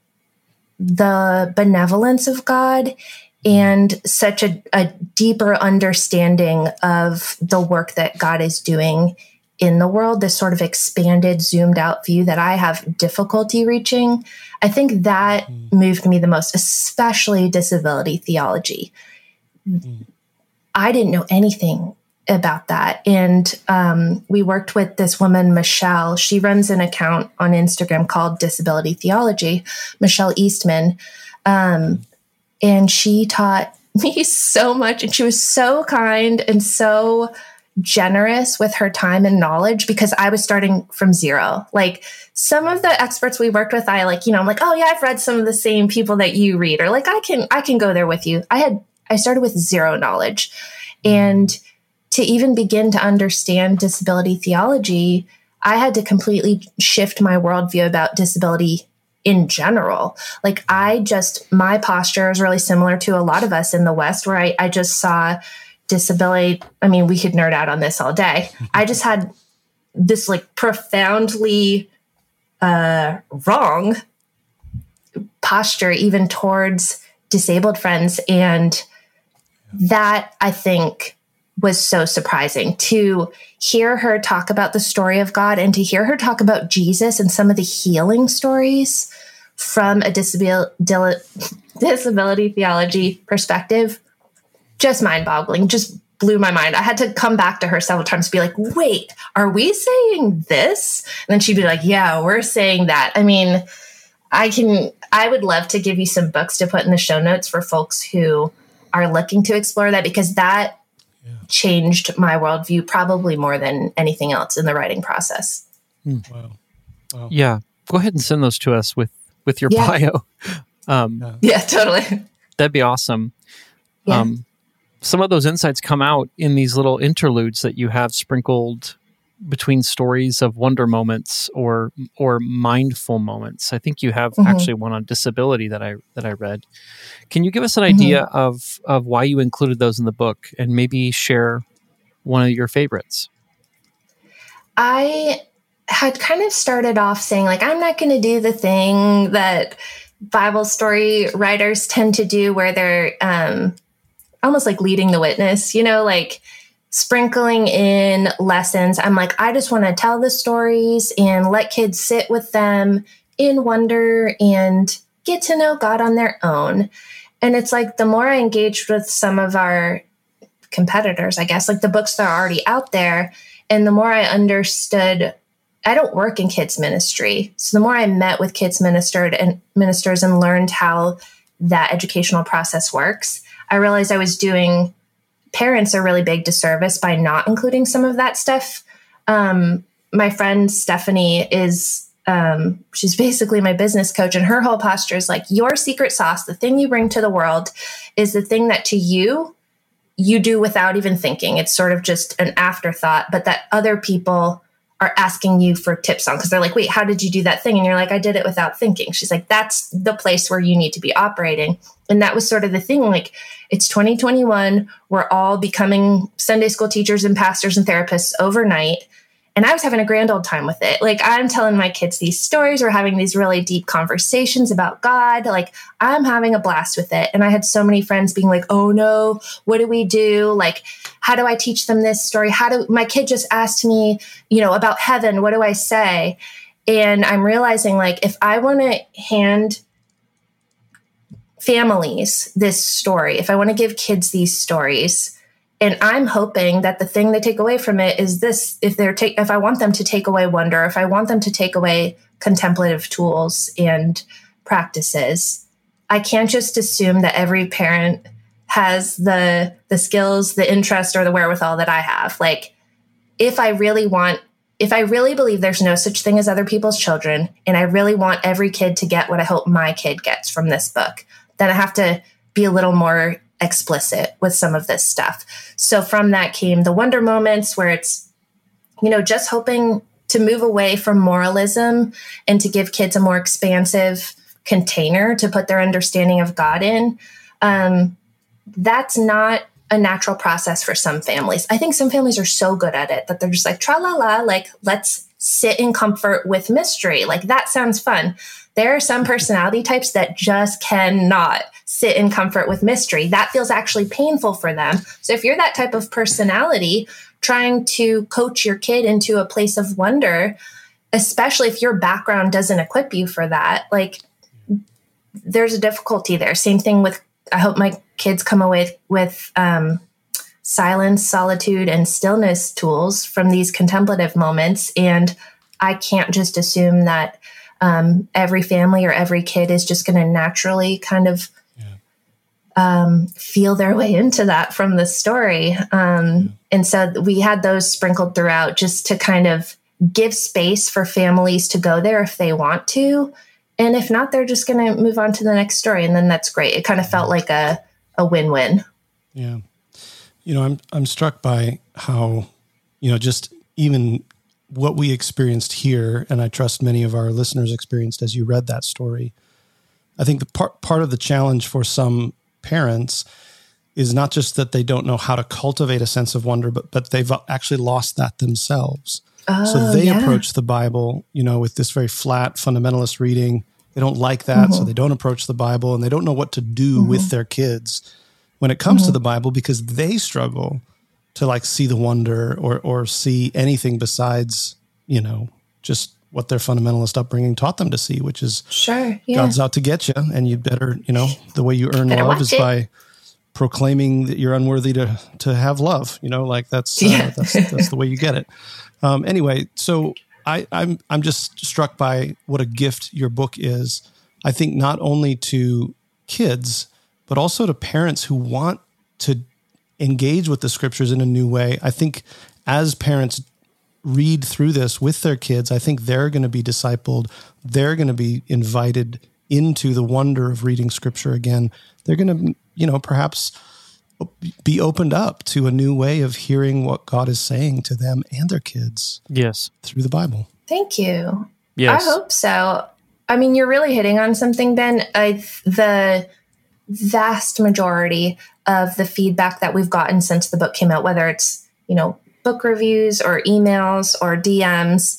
the benevolence of God and such a, a deeper understanding of the work that God is doing in the world, this sort of expanded, zoomed out view that I have difficulty reaching. I think that Mm. moved me the most, especially disability theology. Mm. I didn't know anything about that. And um, we worked with this woman, Michelle. She runs an account on Instagram called Disability Theology, Michelle Eastman. Um, and she taught me so much. And she was so kind and so generous with her time and knowledge because I was starting from zero. Like, some of the experts we worked with, I like, you know, I'm like, oh yeah, I've read some of the same people that you read, or like, I can, I can go there with you. I had, I started with zero knowledge. And to even begin to understand disability theology, I had to completely shift my worldview about disability in general. Like, I just, my posture is really similar to a lot of us in the West, where I, I just saw disability. I mean, we could nerd out on this all day. I just had this like profoundly uh, wrong posture, even towards disabled friends. And that, I think, was so surprising to hear her talk about the story of God and to hear her talk about Jesus and some of the healing stories from a disabil- dil- disability theology perspective. Just mind-boggling, just blew my mind. I had to come back to her several times to be like, wait, are we saying this? And then she'd be like, yeah, we're saying that. I mean, I can, I would love to give you some books to put in the show notes for folks who are looking to explore that, because that yeah. changed my worldview probably more than anything else in the writing process. Mm. Wow. Wow. Yeah. Go ahead and send those to us with, with your yeah. bio. Um, yeah. yeah, totally. That'd be awesome. Yeah. Um, some of those insights come out in these little interludes that you have sprinkled between stories of wonder moments or or mindful moments. I think you have mm-hmm. actually one on disability that I that I read. Can you give us an idea mm-hmm. of of why you included those in the book and maybe share one of your favorites? I had kind of started off saying, like, I'm not going to do the thing that Bible story writers tend to do where they're um, almost like leading the witness, you know, like sprinkling in lessons. I'm like, I just want to tell the stories and let kids sit with them in wonder and get to know God on their own. And it's like, the more I engaged with some of our competitors, I guess, like the books that are already out there, and the more I understood, I don't work in kids ministry. So the more I met with kids ministered and ministers and learned how that educational process works, I realized I was doing parents a really big disservice by not including some of that stuff. Um, my friend Stephanie is, um, she's basically my business coach, and her whole posture is like, your secret sauce, the thing you bring to the world, is the thing that to you, you do without even thinking. It's sort of just an afterthought, but that other people are asking you for tips on, because they're like, wait, how did you do that thing? And you're like, I did it without thinking. She's like, that's the place where you need to be operating. And that was sort of the thing. Like, it's twenty twenty-one. We're all becoming Sunday school teachers and pastors and therapists overnight. And I was having a grand old time with it. Like, I'm telling my kids these stories. We're having these really deep conversations about God. Like, I'm having a blast with it. And I had so many friends being like, oh no, what do we do? Like, how do I teach them this story? How do my kid just asked me, you know, about heaven? What do I say? And I'm realizing, like, if I want to hand families this story, if I want to give kids these stories, and I'm hoping that the thing they take away from it is this: if they're take, if I want them to take away wonder, if I want them to take away contemplative tools and practices, I can't just assume that every parent has the the skills, the interest, or the wherewithal that I have. Like, if I really want, if I really believe there's no such thing as other people's children, and I really want every kid to get what I hope my kid gets from this book, then I have to be a little more explicit with some of this stuff. So from that came the wonder moments, where it's, you know, just hoping to move away from moralism and to give kids a more expansive container to put their understanding of God in. Um, that's not a natural process for some families. I think some families are so good at it that they're just like, tra la la, like, let's sit in comfort with mystery. Like, that sounds fun. There are some personality types that just cannot sit in comfort with mystery. That feels actually painful for them. So if you're that type of personality, trying to coach your kid into a place of wonder, especially if your background doesn't equip you for that, like, there's a difficulty there. Same thing with, I hope my kids come away with um, silence, solitude, and stillness tools from these contemplative moments. And I can't just assume that um, every family or every kid is just going to naturally kind of yeah. um, feel their way into that from the story. Um, yeah. And so we had those sprinkled throughout just to kind of give space for families to go there if they want to. And if not, they're just going to move on to the next story. And then that's great. It kind of felt like a, a win-win. Yeah. You know, I'm, I'm struck by how, you know, just even what we experienced here, and I trust many of our listeners experienced as you read that story. I think the part, part of the challenge for some parents is not just that they don't know how to cultivate a sense of wonder, but, but they've actually lost that themselves. Oh, so they yeah. approach the Bible, you know, with this very flat fundamentalist reading. They don't like that, mm-hmm. so they don't approach the Bible, and they don't know what to do mm-hmm. with their kids when it comes mm-hmm. to the Bible, because they struggle to like see the wonder or or see anything besides, you know, just what their fundamentalist upbringing taught them to see, which is sure, yeah. God's out to get you, and you better, you know, the way you earn love is it. by proclaiming that you're unworthy to to have love. You know, like that's uh, yeah. that's that's the way you get it. Um, anyway, so I, I'm I'm just struck by what a gift your book is. I think not only to kids, but also to parents who want to engage with the scriptures in a new way. I think as parents read through this with their kids, I think they're going to be discipled. They're going to be invited into the wonder of reading scripture again. They're going to, you know, perhaps be opened up to a new way of hearing what God is saying to them and their kids. Yes. Through the Bible. Thank you. Yes. I hope so. I mean, you're really hitting on something, Ben. I, the vast majority of the feedback that we've gotten since the book came out, whether it's, you know, book reviews or emails or D Ms,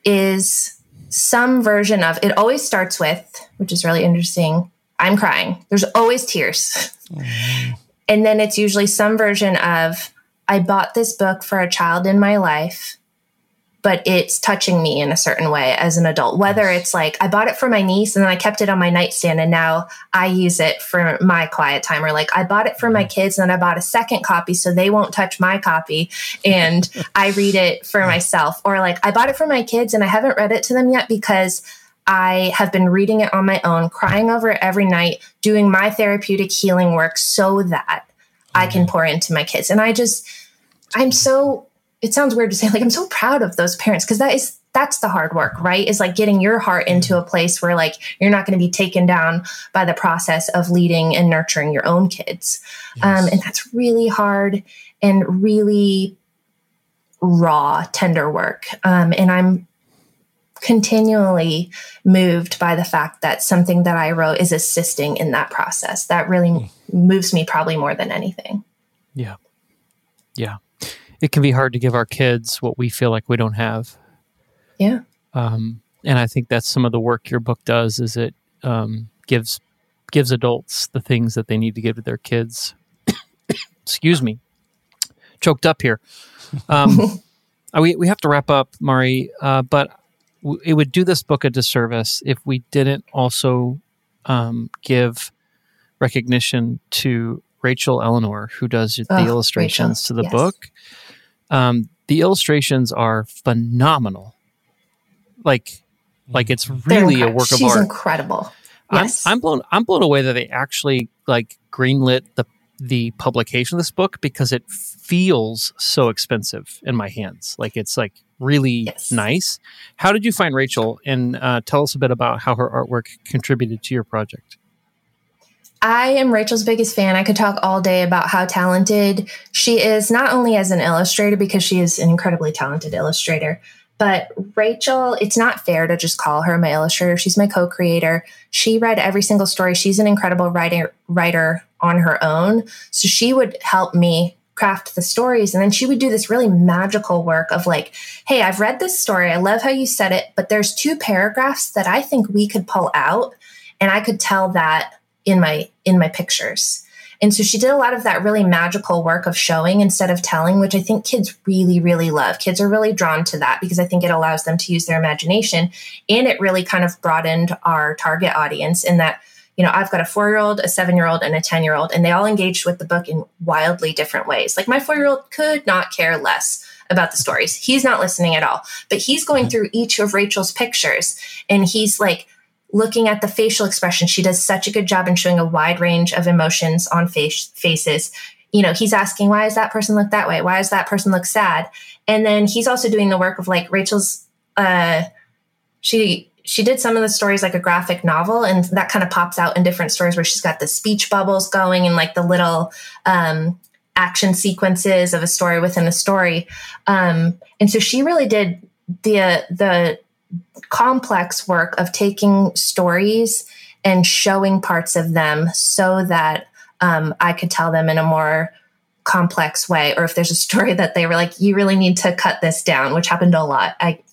is some version of, it always starts with, which is really interesting, I'm crying. There's always tears. Mm. And then it's usually some version of, I bought this book for a child in my life, but it's touching me in a certain way as an adult. Whether it's like, I bought it for my niece and then I kept it on my nightstand and now I use it for my quiet time. Or like, I bought it for my kids and then I bought a second copy so they won't touch my copy and I read it for myself. Or like, I bought it for my kids and I haven't read it to them yet because I have been reading it on my own, crying over it every night, doing my therapeutic healing work so that I can pour into my kids. And I just, I'm so... it sounds weird to say, like, I'm so proud of those parents because that is, that's the hard work, right? Is like getting your heart into a place where like, you're not going to be taken down by the process of leading and nurturing your own kids. Yes. Um, and that's really hard and really raw, tender work. Um, and I'm continually moved by the fact that something that I wrote is assisting in that process. That really mm. moves me probably more than anything. Yeah. Yeah. It can be hard to give our kids what we feel like we don't have. Yeah. Um, and I think that's some of the work your book does is it um, gives gives adults the things that they need to give to their kids. Excuse me. Choked up here. Um, we, we have to wrap up, Mari, uh, but w- it would do this book a disservice if we didn't also um, give recognition to Rachel Eleanor, who does the oh, illustrations Rachel. to the yes. book. Um, the illustrations are phenomenal. Like, like it's really incre- a work of She's art. She's incredible. Yes. I'm, I'm blown. I'm blown away that they actually like greenlit the the publication of this book because it feels so expensive in my hands. Like it's like really yes. nice. How did you find Rachel? And uh, tell us a bit about how her artwork contributed to your project. I am Rachel's biggest fan. I could talk all day about how talented she is, not only as an illustrator, because she is an incredibly talented illustrator, but Rachel, it's not fair to just call her my illustrator. She's my co-creator. She read every single story. She's an incredible writer, writer on her own. So she would help me craft the stories. And then she would do this really magical work of like, hey, I've read this story. I love how you said it, but there's two paragraphs that I think we could pull out. And I could tell that in my in my pictures. And so she did a lot of that really magical work of showing instead of telling, which I think kids really, really love. Kids are really drawn to that because I think it allows them to use their imagination. And it really kind of broadened our target audience in that, you know, I've got a four-year-old, a seven-year-old, and a ten-year-old, and they all engaged with the book in wildly different ways. Like my four-year-old could not care less about the stories. He's not listening at all, but he's going through each of Rachel's pictures and he's like, looking at the facial expression. She does such a good job in showing a wide range of emotions on face, faces. You know, he's asking, why does that person look that way? Why does that person look sad? And then he's also doing the work of like Rachel's, uh, she, she did some of the stories like a graphic novel, and that kind of pops out in different stories where she's got the speech bubbles going and like the little, um, action sequences of a story within a story. Um, and so she really did the, uh, the, complex work of taking stories and showing parts of them so that um, I could tell them in a more complex way. Or if there's a story that they were like, you really need to cut this down, which happened a lot. I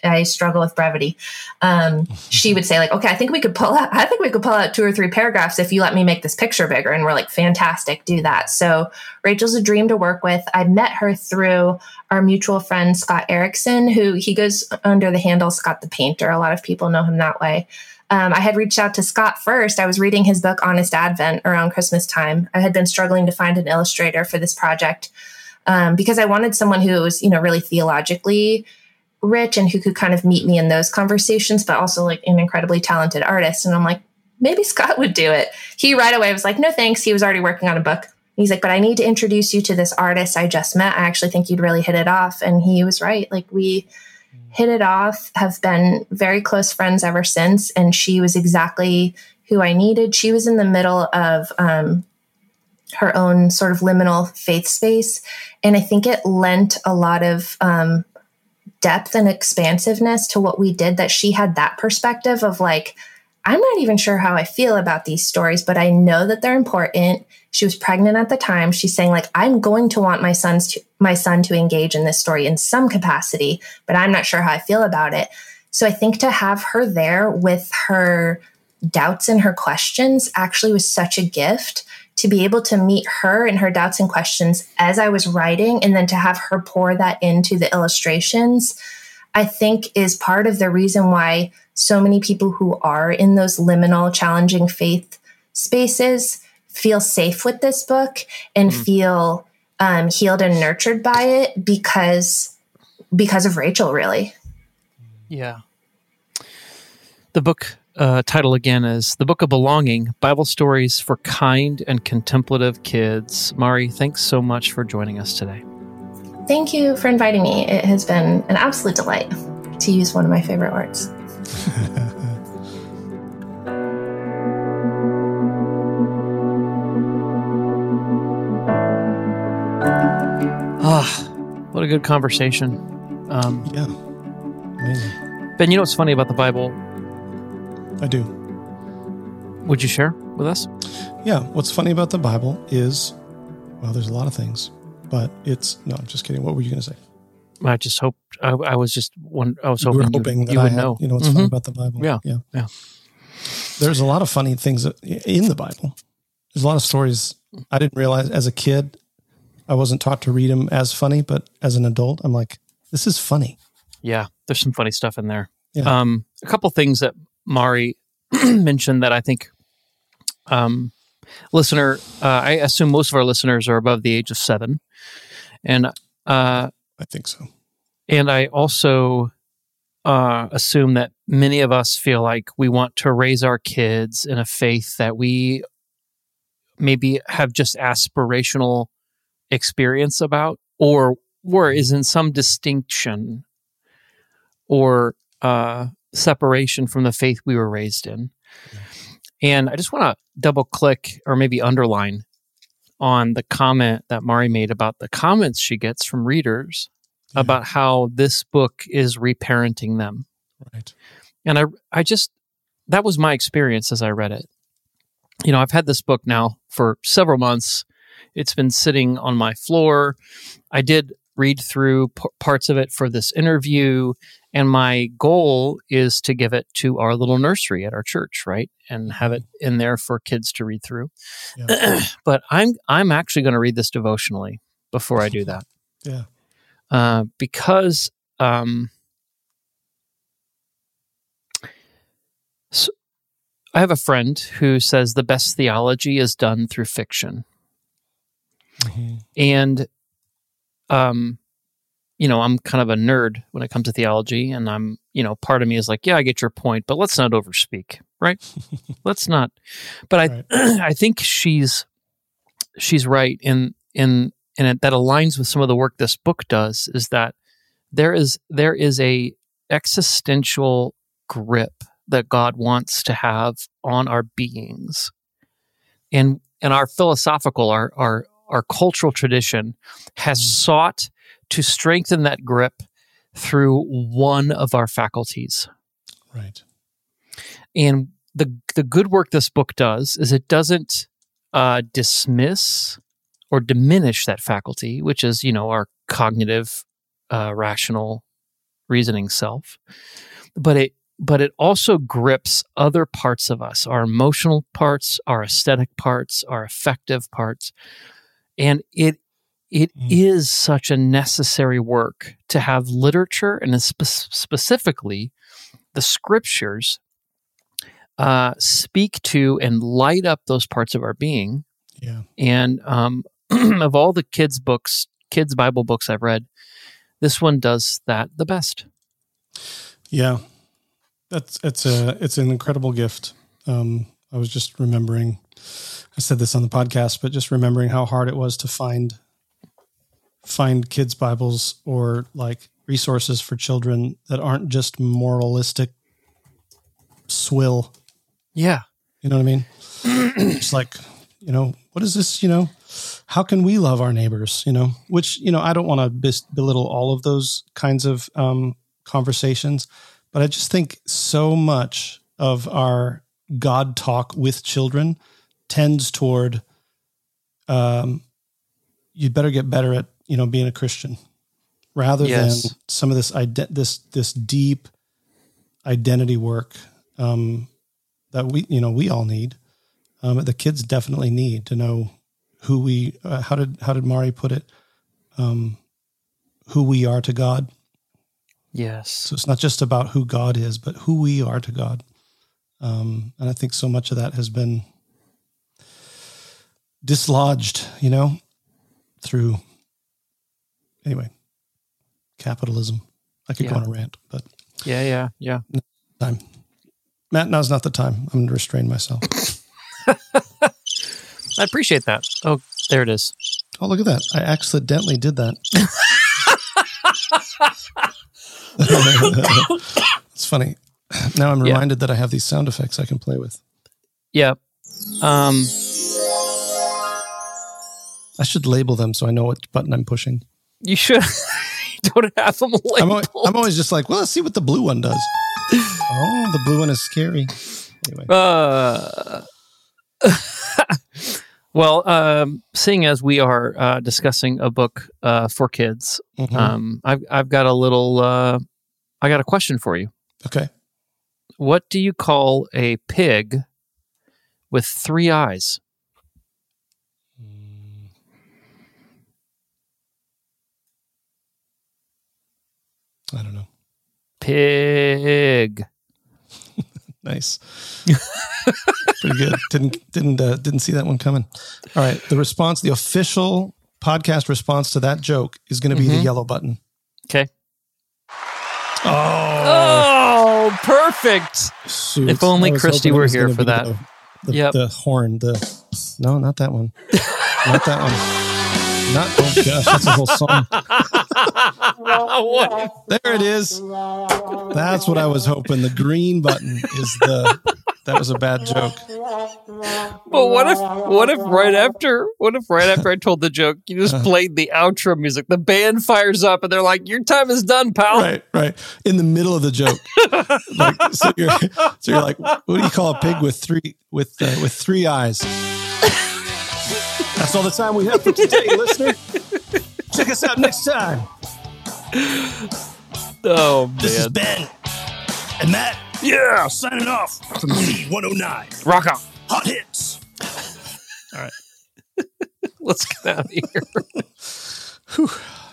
I struggle with brevity. Um, she would say like, okay, I think we could pull out, I think we could pull out two or three paragraphs if you let me make this picture bigger. And we're like, fantastic, do that. So Rachel's a dream to work with. I met her through our mutual friend, Scott Erickson, who he goes under the handle Scott the Painter. A lot of people know him that way. Um, I had reached out to Scott first. I was reading his book, Honest Advent, around Christmas time. I had been struggling to find an illustrator for this project um, because I wanted someone who was, you know, really theologically rich and who could kind of meet me in those conversations, but also like an incredibly talented artist. And I'm like, maybe Scott would do it. He right away was like, no, thanks. He was already working on a book. He's like, but I need to introduce you to this artist I just met. I actually think you'd really hit it off. And he was right. Like we hit it off, have been very close friends ever since. And she was exactly who I needed. She was in the middle of um, her own sort of liminal faith space. And I think it lent a lot of um, depth and expansiveness to what we did, that she had that perspective of like, I'm not even sure how I feel about these stories, but I know that they're important. She was pregnant at the time. She's saying like, I'm going to want my sons to, my son to engage in this story in some capacity, but I'm not sure how I feel about it. So I think to have her there with her doubts and her questions actually was such a gift, to be able to meet her and her doubts and questions as I was writing, and then to have her pour that into the illustrations, I think is part of the reason why so many people who are in those liminal, challenging faith spaces feel safe with this book and mm. feel um, healed and nurtured by it because because of Rachel, really. Yeah. The book uh, title again is The Book of Belonging, Bible Stories for Kind and Contemplative Kids. Mari, thanks so much for joining us today. Thank you for inviting me. It has been an absolute delight, to use one of my favorite words. Ah, what a good conversation. Um, yeah. Amazing. Ben, you know what's funny about the Bible? I do. Would you share with us? Yeah. What's funny about the Bible is, well, there's a lot of things, but it's, no, I'm just kidding. What were you going to say? I just hoped, I, I was just, one, I was hoping, you, hoping you, that you I would had, know. You know what's mm-hmm. funny about the Bible? Yeah. Yeah. Yeah. There's a lot of funny things in the Bible. There's a lot of stories I didn't realize as a kid. I wasn't taught to read them as funny, but as an adult, I'm like, this is funny. Yeah, there's some funny stuff in there. Yeah. Um, a couple things that Mari mentioned that I think um, listener, uh, I assume most of our listeners are above the age of seven. And uh, I think so. And I also uh, assume that many of us feel like we want to raise our kids in a faith that we maybe have just aspirational experience about, or or is in some distinction or uh, separation from the faith we were raised in. Yeah. And I just want to double click or maybe underline on the comment that Mari made about the comments she gets from readers yeah. about how this book is reparenting them. Right. And I, I just, that was my experience as I read it. You know, I've had this book now for several months. It's been sitting on my floor. I did read through p- parts of it for this interview, and my goal is to give it to our little nursery at our church, right? And have it in there for kids to read through. Yeah. But I'm I'm actually going to read this devotionally before I do that. Yeah. Uh, because um, so I have a friend who says the best theology is done through fiction. Mm-hmm. And, um, you know, I'm kind of a nerd when it comes to theology, and I'm, you know, part of me is like, yeah, I get your point, but let's not overspeak, right? Let's not. But I, right. I think she's, she's right in, in, in it, that aligns with some of the work this book does, is that there is, there is a existential grip that God wants to have on our beings, and, and our philosophical, our, our, our cultural tradition has sought to strengthen that grip through one of our faculties. Right. And the the good work this book does is it doesn't uh, dismiss or diminish that faculty, which is, you know, our cognitive, uh, rational reasoning self, but it but it also grips other parts of us, our emotional parts, our aesthetic parts, our affective parts, and it it mm. is such a necessary work to have literature, and spe- specifically the scriptures, uh, speak to and light up those parts of our being. Yeah. And um, of all the kids' books, kids' Bible books I've read, this one does that the best. Yeah, that's it's a it's an incredible gift. Um, I was just remembering, I said this on the podcast, but just remembering how hard it was to find find kids' Bibles or like resources for children that aren't just moralistic swill. Yeah, you know what I mean. It's like, you know, what is this? You know, how can we love our neighbors? You know, which, you know, I don't want to bis- belittle all of those kinds of um, conversations, but I just think so much of our God talk with children tends toward, um, you'd better get better at, you know, being a Christian, rather yes. than some of this ide- this this deep identity work um, that we, you know, we all need. Um, the kids definitely need to know who we, uh, how did, how did Mari put it? Um, who we are to God. Yes. So it's not just about who God is, but who we are to God. Um, and I think so much of that has been dislodged, you know, through, anyway, capitalism. I could yeah. go on a rant, but. Yeah, yeah, yeah. Time. Matt, now's not the time. I'm going to restrain myself. I appreciate that. Oh, there it is. Oh, look at that. I accidentally did that. It's funny. Now I'm reminded yeah. that I have these sound effects I can play with. Yeah. Um, I should label them so I know what button I'm pushing. You should. You don't have them labeled. I'm always, I'm always just like, well, let's see what the blue one does. Oh, the blue one is scary. Anyway. Uh, well, um, seeing as we are uh, discussing a book uh, for kids, mm-hmm. um, I've I've got a little. Uh, I got a question for you. Okay. What do you call a pig with three eyes? I don't know. Pig. Nice. Pretty good. Didn't didn't uh, didn't see that one coming. All right. The response, the official podcast response to that joke is going to be mm-hmm. the yellow button. Okay. Oh. Oh, perfect. Shoot. If only Christy were here for that. The, the, yep. the horn. The no, not that one. Not that one. Not, oh gosh, that's a whole song. There it is. That's what I was hoping. The green button is the, that was a bad joke. But what if, what if right after, what if right after I told the joke, you just played the outro music, the band fires up and they're like, your time is done, pal. Right, right. In the middle of the joke. Like, so you're, so you're like, what do you call a pig with three, with, uh, with three eyes? That's all the time we have for today, listener. Check us out next time. Oh, man. This is Ben and Matt. Yeah. Signing off from Z one oh nine. Rock on. Hot hits. All right. Let's get out of here. Whew.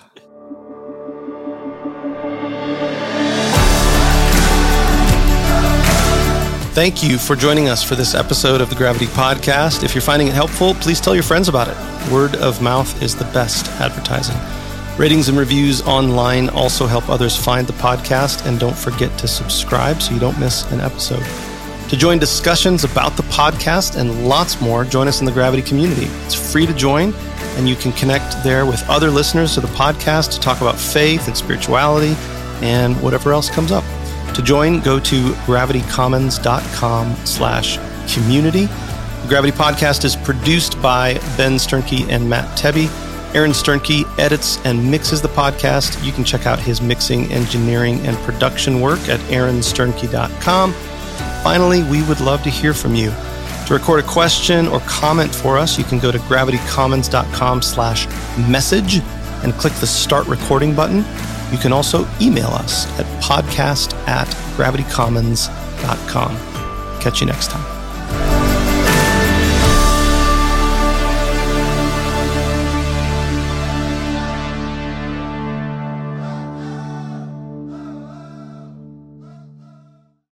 Thank you for joining us for this episode of the Gravity Podcast. If you're finding it helpful, please tell your friends about it. Word of mouth is the best advertising. Ratings and reviews online also help others find the podcast, and don't forget to subscribe so you don't miss an episode. To join discussions about the podcast and lots more, join us in the Gravity community. It's free to join, and you can connect there with other listeners to the podcast to talk about faith and spirituality and whatever else comes up. To join, go to gravitycommons.com slash community. The Gravity Podcast is produced by Ben Sternke and Matt Tebbe. Aaron Sternke edits and mixes the podcast. You can check out his mixing, engineering, and production work at aaron sternke dot com. Finally, we would love to hear from you. To record a question or comment for us, you can go to gravitycommons.com slash message and click the start recording button. You can also email us at podcast at gravity commons dot com. Catch you next time.